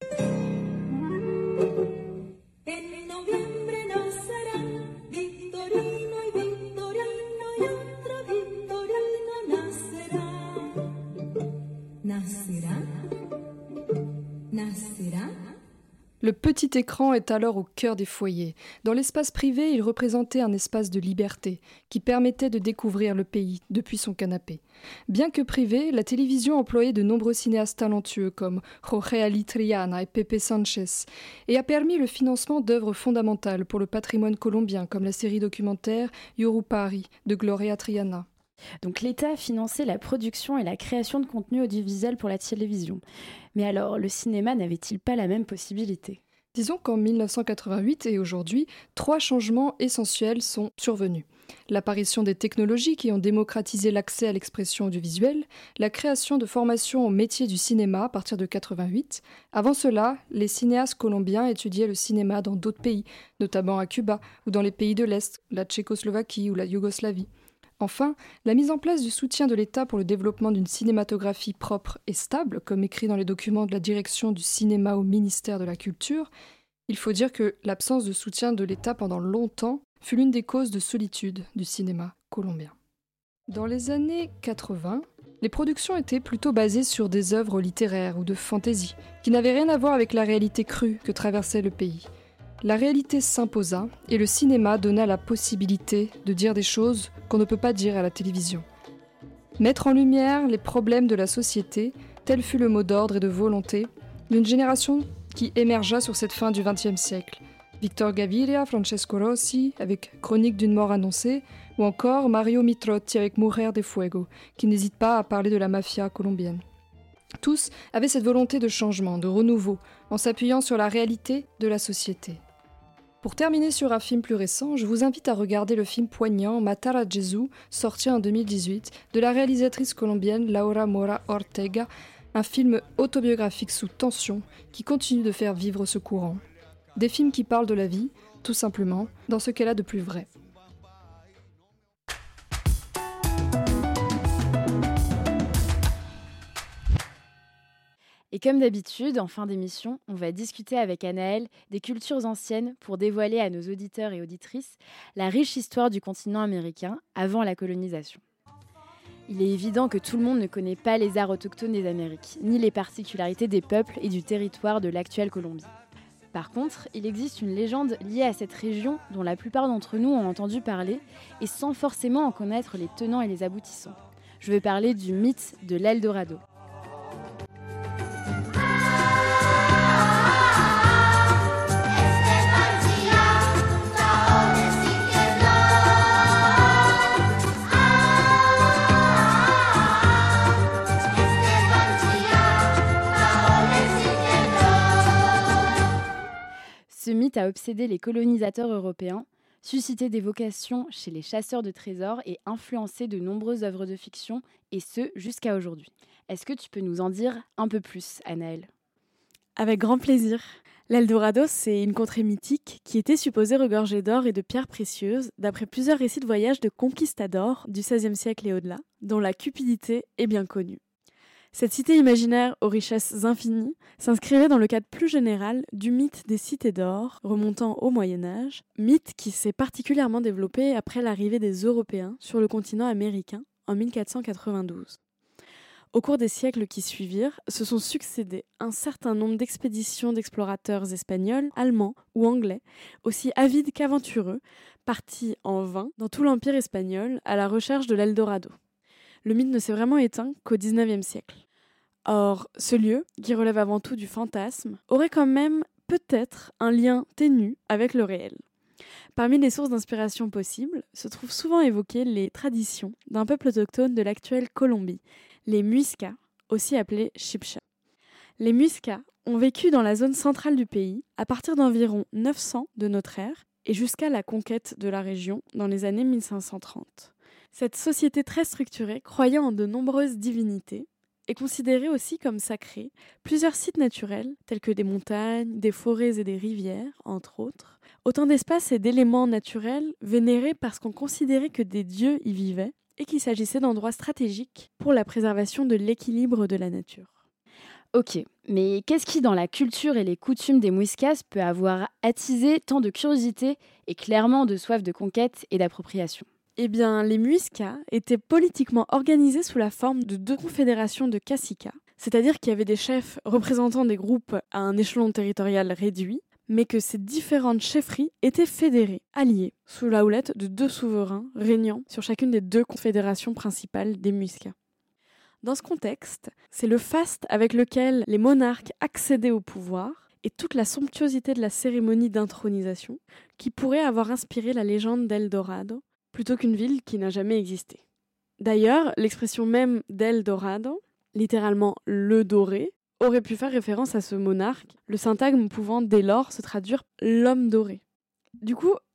Le petit écran est alors au cœur des foyers. Dans l'espace privé, il représentait un espace de liberté qui permettait de découvrir le pays depuis son canapé. Bien que privée, la télévision employait de nombreux cinéastes talentueux comme Jorge Ali Triana et Pepe Sanchez et a permis le financement d'œuvres fondamentales pour le patrimoine colombien comme la série documentaire Yurupari de Gloria Triana. Donc l'État finançait la production et la création de contenu audiovisuel pour la télévision. Mais alors, le cinéma n'avait-il pas la même possibilité ? Disons qu'en dix-neuf cent quatre-vingt-huit et aujourd'hui, trois changements essentiels sont survenus. L'apparition des technologies qui ont démocratisé l'accès à l'expression audiovisuelle, la création de formations au métier du cinéma à partir de quatre-vingt-huit. Avant cela, les cinéastes colombiens étudiaient le cinéma dans d'autres pays, notamment à Cuba ou dans les pays de l'Est, la Tchécoslovaquie ou la Yougoslavie. Enfin, la mise en place du soutien de l'État pour le développement d'une cinématographie propre et stable, comme écrit dans les documents de la direction du cinéma au ministère de la Culture. Il faut dire que l'absence de soutien de l'État pendant longtemps fut l'une des causes de solitude du cinéma colombien. Dans les années quatre-vingts, les productions étaient plutôt basées sur des œuvres littéraires ou de fantaisie, qui n'avaient rien à voir avec la réalité crue que traversait le pays. La réalité s'imposa et le cinéma donna la possibilité de dire des choses qu'on ne peut pas dire à la télévision. Mettre en lumière les problèmes de la société, tel fut le mot d'ordre et de volonté d'une génération qui émergea sur cette fin du vingtième siècle. Victor Gaviria, Francesco Rossi avec Chronique d'une mort annoncée, ou encore Mario Mitrotti avec Mujer de Fuego, qui n'hésite pas à parler de la mafia colombienne. Tous avaient cette volonté de changement, de renouveau, en s'appuyant sur la réalité de la société. Pour terminer sur un film plus récent, je vous invite à regarder le film poignant Matar a Jesús, sorti en deux mille dix-huit, de la réalisatrice colombienne Laura Mora Ortega, un film autobiographique sous tension qui continue de faire vivre ce courant. Des films qui parlent de la vie, tout simplement, dans ce qu'elle a de plus vrai. Et comme d'habitude, en fin d'émission, on va discuter avec Anaëlle des cultures anciennes pour dévoiler à nos auditeurs et auditrices la riche histoire du continent américain avant la colonisation. Il est évident que tout le monde ne connaît pas les arts autochtones des Amériques, ni les particularités des peuples et du territoire de l'actuelle Colombie. Par contre, il existe une légende liée à cette région dont la plupart d'entre nous ont entendu parler et sans forcément en connaître les tenants et les aboutissants. Je veux parler du mythe de l'Eldorado. Ce mythe a obsédé les colonisateurs européens, suscité des vocations chez les chasseurs de trésors et influencé de nombreuses œuvres de fiction, et ce, jusqu'à aujourd'hui. Est-ce que tu peux nous en dire un peu plus, Anaëlle ? Avec grand plaisir. L'Eldorado, c'est une contrée mythique qui était supposée regorger d'or et de pierres précieuses, d'après plusieurs récits de voyages de conquistadors du seizième siècle et au-delà, dont la cupidité est bien connue. Cette cité imaginaire aux richesses infinies s'inscrivait dans le cadre plus général du mythe des cités d'or remontant au Moyen-Âge, mythe qui s'est particulièrement développé après l'arrivée des Européens sur le continent américain en mille quatre cent quatre-vingt-douze. Au cours des siècles qui suivirent, se sont succédés un certain nombre d'expéditions d'explorateurs espagnols, allemands ou anglais, aussi avides qu'aventureux, partis en vain dans tout l'empire espagnol à la recherche de l'Eldorado. Le mythe ne s'est vraiment éteint qu'au dix-neuvième siècle. Or, ce lieu, qui relève avant tout du fantasme, aurait quand même peut-être un lien ténu avec le réel. Parmi les sources d'inspiration possibles se trouvent souvent évoquées les traditions d'un peuple autochtone de l'actuelle Colombie, les Muiscas, aussi appelés Chibcha. Les Muiscas ont vécu dans la zone centrale du pays à partir d'environ neuf cents de notre ère et jusqu'à la conquête de la région dans les années mille cinq cent trente. Cette société très structurée, croyant en de nombreuses divinités, est considérée aussi comme sacrée plusieurs sites naturels, tels que des montagnes, des forêts et des rivières, entre autres, autant d'espaces et d'éléments naturels vénérés parce qu'on considérait que des dieux y vivaient et qu'il s'agissait d'endroits stratégiques pour la préservation de l'équilibre de la nature. Ok, mais qu'est-ce qui, dans la culture et les coutumes des Muiscas, peut avoir attisé tant de curiosité et clairement de soif de conquête et d'appropriation ? Eh bien, les Muiscas étaient politiquement organisés sous la forme de deux confédérations de caciques, c'est-à-dire qu'il y avait des chefs représentant des groupes à un échelon territorial réduit, mais que ces différentes chefferies étaient fédérées, alliées, sous la houlette de deux souverains régnant sur chacune des deux confédérations principales des Muiscas. Dans ce contexte, c'est le faste avec lequel les monarques accédaient au pouvoir et toute la somptuosité de la cérémonie d'intronisation qui pourrait avoir inspiré la légende d'Eldorado, plutôt qu'une ville qui n'a jamais existé. D'ailleurs, l'expression même d'Eldorado, littéralement « le doré », aurait pu faire référence à ce monarque, le syntagme pouvant dès lors se traduire « l'homme doré ». Du coup,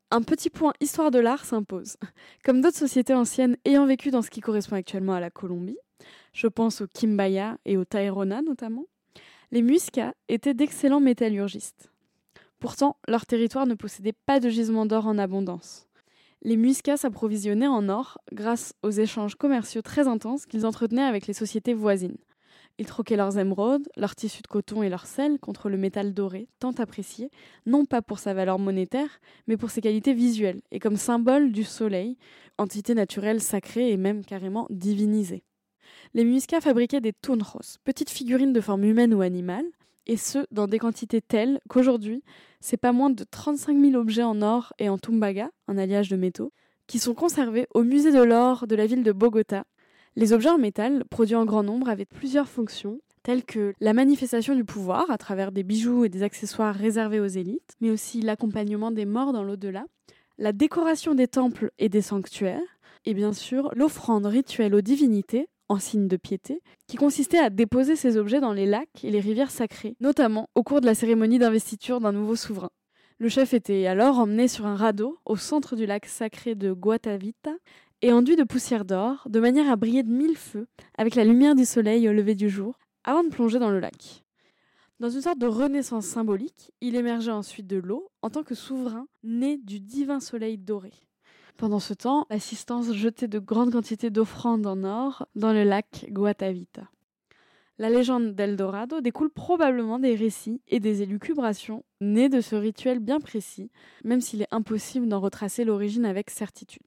Un petit point histoire de l'art s'impose. Comme d'autres sociétés anciennes ayant vécu dans ce qui correspond actuellement à la Colombie, je pense au Quimbaya et au Tayrona notamment, les Muiscas étaient d'excellents métallurgistes. Pourtant, leur territoire ne possédait pas de gisements d'or en abondance. Les Muiscas s'approvisionnaient en or grâce aux échanges commerciaux très intenses qu'ils entretenaient avec les sociétés voisines. Ils troquaient leurs émeraudes, leurs tissus de coton et leur sel contre le métal doré, tant apprécié, non pas pour sa valeur monétaire, mais pour ses qualités visuelles, et comme symbole du soleil, entité naturelle sacrée et même carrément divinisée. Les Muiscas fabriquaient des tunjos, petites figurines de forme humaine ou animale, et ce, dans des quantités telles qu'aujourd'hui, c'est pas moins de trente-cinq mille objets en or et en tumbaga, un alliage de métaux, qui sont conservés au musée de l'or de la ville de Bogota. Les objets en métal, produits en grand nombre, avaient plusieurs fonctions, telles que la manifestation du pouvoir à travers des bijoux et des accessoires réservés aux élites, mais aussi l'accompagnement des morts dans l'au-delà, la décoration des temples et des sanctuaires, et bien sûr l'offrande rituelle aux divinités, en signe de piété, qui consistait à déposer ces objets dans les lacs et les rivières sacrées, notamment au cours de la cérémonie d'investiture d'un nouveau souverain. Le chef était alors emmené sur un radeau au centre du lac sacré de Guatavita, et enduit de poussière d'or, de manière à briller de mille feux, avec la lumière du soleil au lever du jour, avant de plonger dans le lac. Dans une sorte de renaissance symbolique, il émergeait ensuite de l'eau en tant que souverain né du divin soleil doré. Pendant ce temps, l'assistance jetait de grandes quantités d'offrandes en or dans le lac Guatavita. La légende d'Eldorado découle probablement des récits et des élucubrations nés de ce rituel bien précis, même s'il est impossible d'en retracer l'origine avec certitude.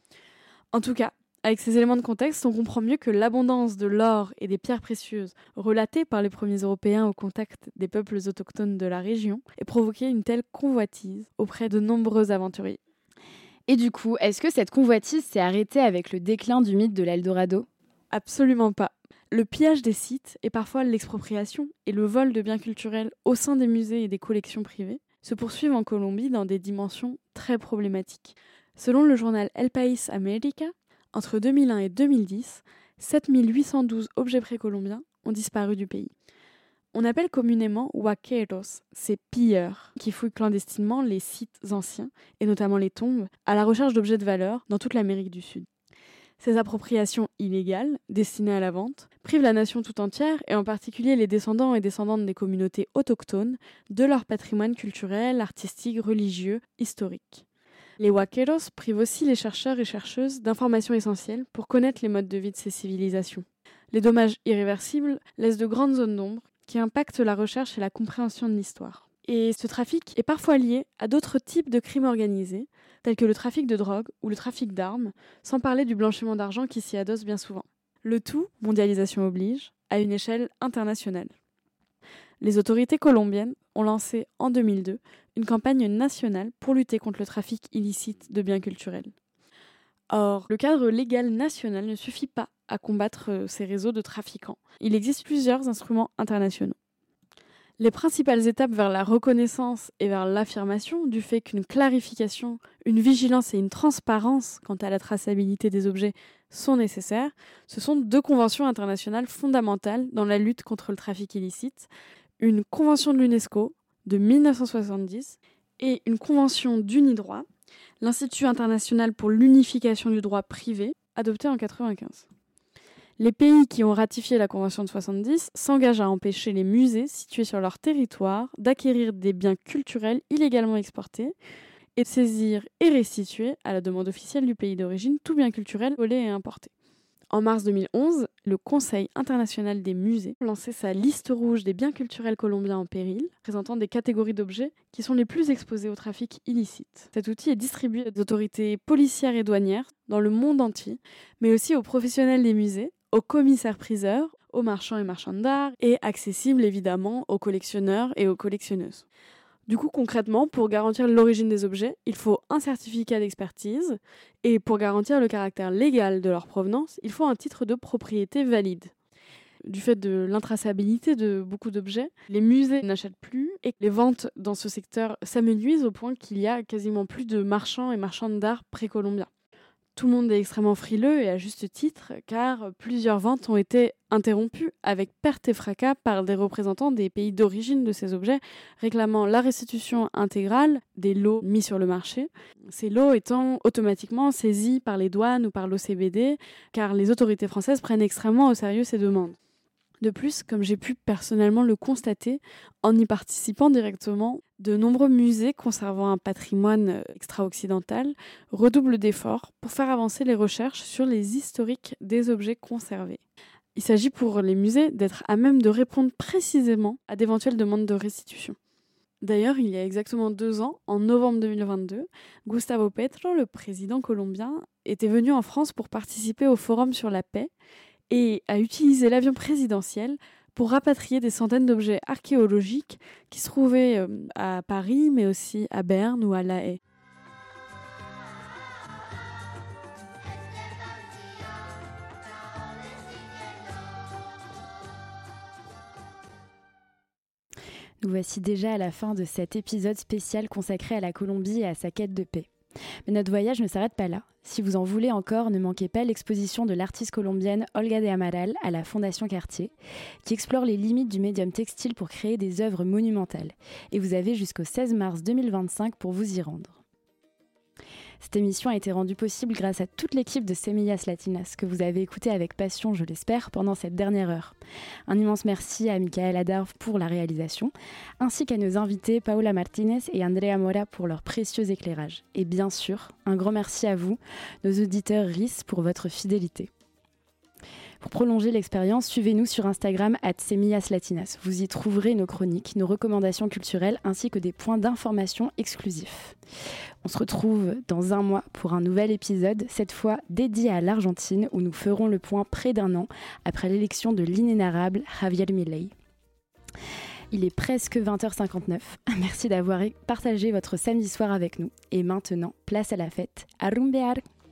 En tout cas, avec ces éléments de contexte, on comprend mieux que l'abondance de l'or et des pierres précieuses relatées par les premiers Européens au contact des peuples autochtones de la région ait provoqué une telle convoitise auprès de nombreux aventuriers. Et du coup, est-ce que cette convoitise s'est arrêtée avec le déclin du mythe de l'Eldorado ? Absolument pas. Le pillage des sites et parfois l'expropriation et le vol de biens culturels au sein des musées et des collections privées se poursuivent en Colombie dans des dimensions très problématiques. Selon le journal El País América, entre deux mille un et deux mille dix, sept mille huit cent douze objets précolombiens ont disparu du pays. On appelle communément huaqueros ces pilleurs qui fouillent clandestinement les sites anciens, et notamment les tombes, à la recherche d'objets de valeur dans toute l'Amérique du Sud. Ces appropriations illégales, destinées à la vente, privent la nation tout entière, et en particulier les descendants et descendantes des communautés autochtones, de leur patrimoine culturel, artistique, religieux, historique. Les huaqueros privent aussi les chercheurs et chercheuses d'informations essentielles pour connaître les modes de vie de ces civilisations. Les dommages irréversibles laissent de grandes zones d'ombre qui impactent la recherche et la compréhension de l'histoire. Et ce trafic est parfois lié à d'autres types de crimes organisés, tels que le trafic de drogue ou le trafic d'armes, sans parler du blanchiment d'argent qui s'y adosse bien souvent. Le tout, mondialisation oblige, à une échelle internationale. Les autorités colombiennes ont lancé en deux mille deux une campagne nationale pour lutter contre le trafic illicite de biens culturels. Or, le cadre légal national ne suffit pas à combattre ces réseaux de trafiquants. Il existe plusieurs instruments internationaux. Les principales étapes vers la reconnaissance et vers l'affirmation du fait qu'une clarification, une vigilance et une transparence quant à la traçabilité des objets sont nécessaires, ce sont deux conventions internationales fondamentales dans la lutte contre le trafic illicite, une convention de l'UNESCO de mille neuf cent soixante-dix et une convention d'Unidroit, l'Institut international pour l'unification du droit privé, adoptée en mille neuf cent quatre-vingt-quinze. Les pays qui ont ratifié la convention de soixante-dix s'engagent à empêcher les musées situés sur leur territoire d'acquérir des biens culturels illégalement exportés et de saisir et restituer, à la demande officielle du pays d'origine, tout bien culturel volé et importé. En mars deux mille onze, le Conseil international des musées lançait sa liste rouge des biens culturels colombiens en péril, présentant des catégories d'objets qui sont les plus exposés au trafic illicite. Cet outil est distribué aux autorités policières et douanières dans le monde entier, mais aussi aux professionnels des musées, aux commissaires-priseurs, aux marchands et marchandes d'art, et accessible évidemment aux collectionneurs et aux collectionneuses. Du coup, concrètement, pour garantir l'origine des objets, il faut un certificat d'expertise, et pour garantir le caractère légal de leur provenance, il faut un titre de propriété valide. Du fait de l'intraçabilité de beaucoup d'objets, les musées n'achètent plus, et les ventes dans ce secteur s'amenuisent au point qu'il y a quasiment plus de marchands et marchandes d'art précolombiens. Tout le monde est extrêmement frileux et à juste titre, car plusieurs ventes ont été interrompues avec perte et fracas par des représentants des pays d'origine de ces objets, réclamant la restitution intégrale des lots mis sur le marché, ces lots étant automatiquement saisis par les douanes ou par l'O C B D, car les autorités françaises prennent extrêmement au sérieux ces demandes. De plus, comme j'ai pu personnellement le constater en y participant directement, de nombreux musées conservant un patrimoine extra-occidental redoublent d'efforts pour faire avancer les recherches sur les historiques des objets conservés. Il s'agit pour les musées d'être à même de répondre précisément à d'éventuelles demandes de restitution. D'ailleurs, il y a exactement deux ans, en novembre deux mille vingt-deux, Gustavo Petro, le président colombien, était venu en France pour participer au Forum sur la paix et a utilisé l'avion présidentiel pour rapatrier des centaines d'objets archéologiques qui se trouvaient à Paris, mais aussi à Berne ou à La Haye. Nous voici déjà à la fin de cet épisode spécial consacré à la Colombie et à sa quête de paix. Mais notre voyage ne s'arrête pas là. Si vous en voulez encore, ne manquez pas l'exposition de l'artiste colombienne Olga de Amaral à la Fondation Cartier, qui explore les limites du médium textile pour créer des œuvres monumentales. Et vous avez jusqu'au seize mars deux mille vingt-cinq pour vous y rendre. Cette émission a été rendue possible grâce à toute l'équipe de Semillas Latinas, que vous avez écouté avec passion, je l'espère, pendant cette dernière heure. Un immense merci à Michael Adarve pour la réalisation, ainsi qu'à nos invités Paola Martinez et Andrea Mora pour leur précieux éclairage. Et bien sûr, un grand merci à vous, nos auditeurs R I S, pour votre fidélité. Pour prolonger l'expérience, suivez-nous sur Instagram arobase semillas latinas. Vous y trouverez nos chroniques, nos recommandations culturelles ainsi que des points d'information exclusifs. On se retrouve dans un mois pour un nouvel épisode, cette fois dédié à l'Argentine où nous ferons le point près d'un an après l'élection de l'inénarrable Javier Milei. Il est presque vingt heures cinquante-neuf. Merci d'avoir partagé votre samedi soir avec nous. Et maintenant, place à la fête. A rumbear!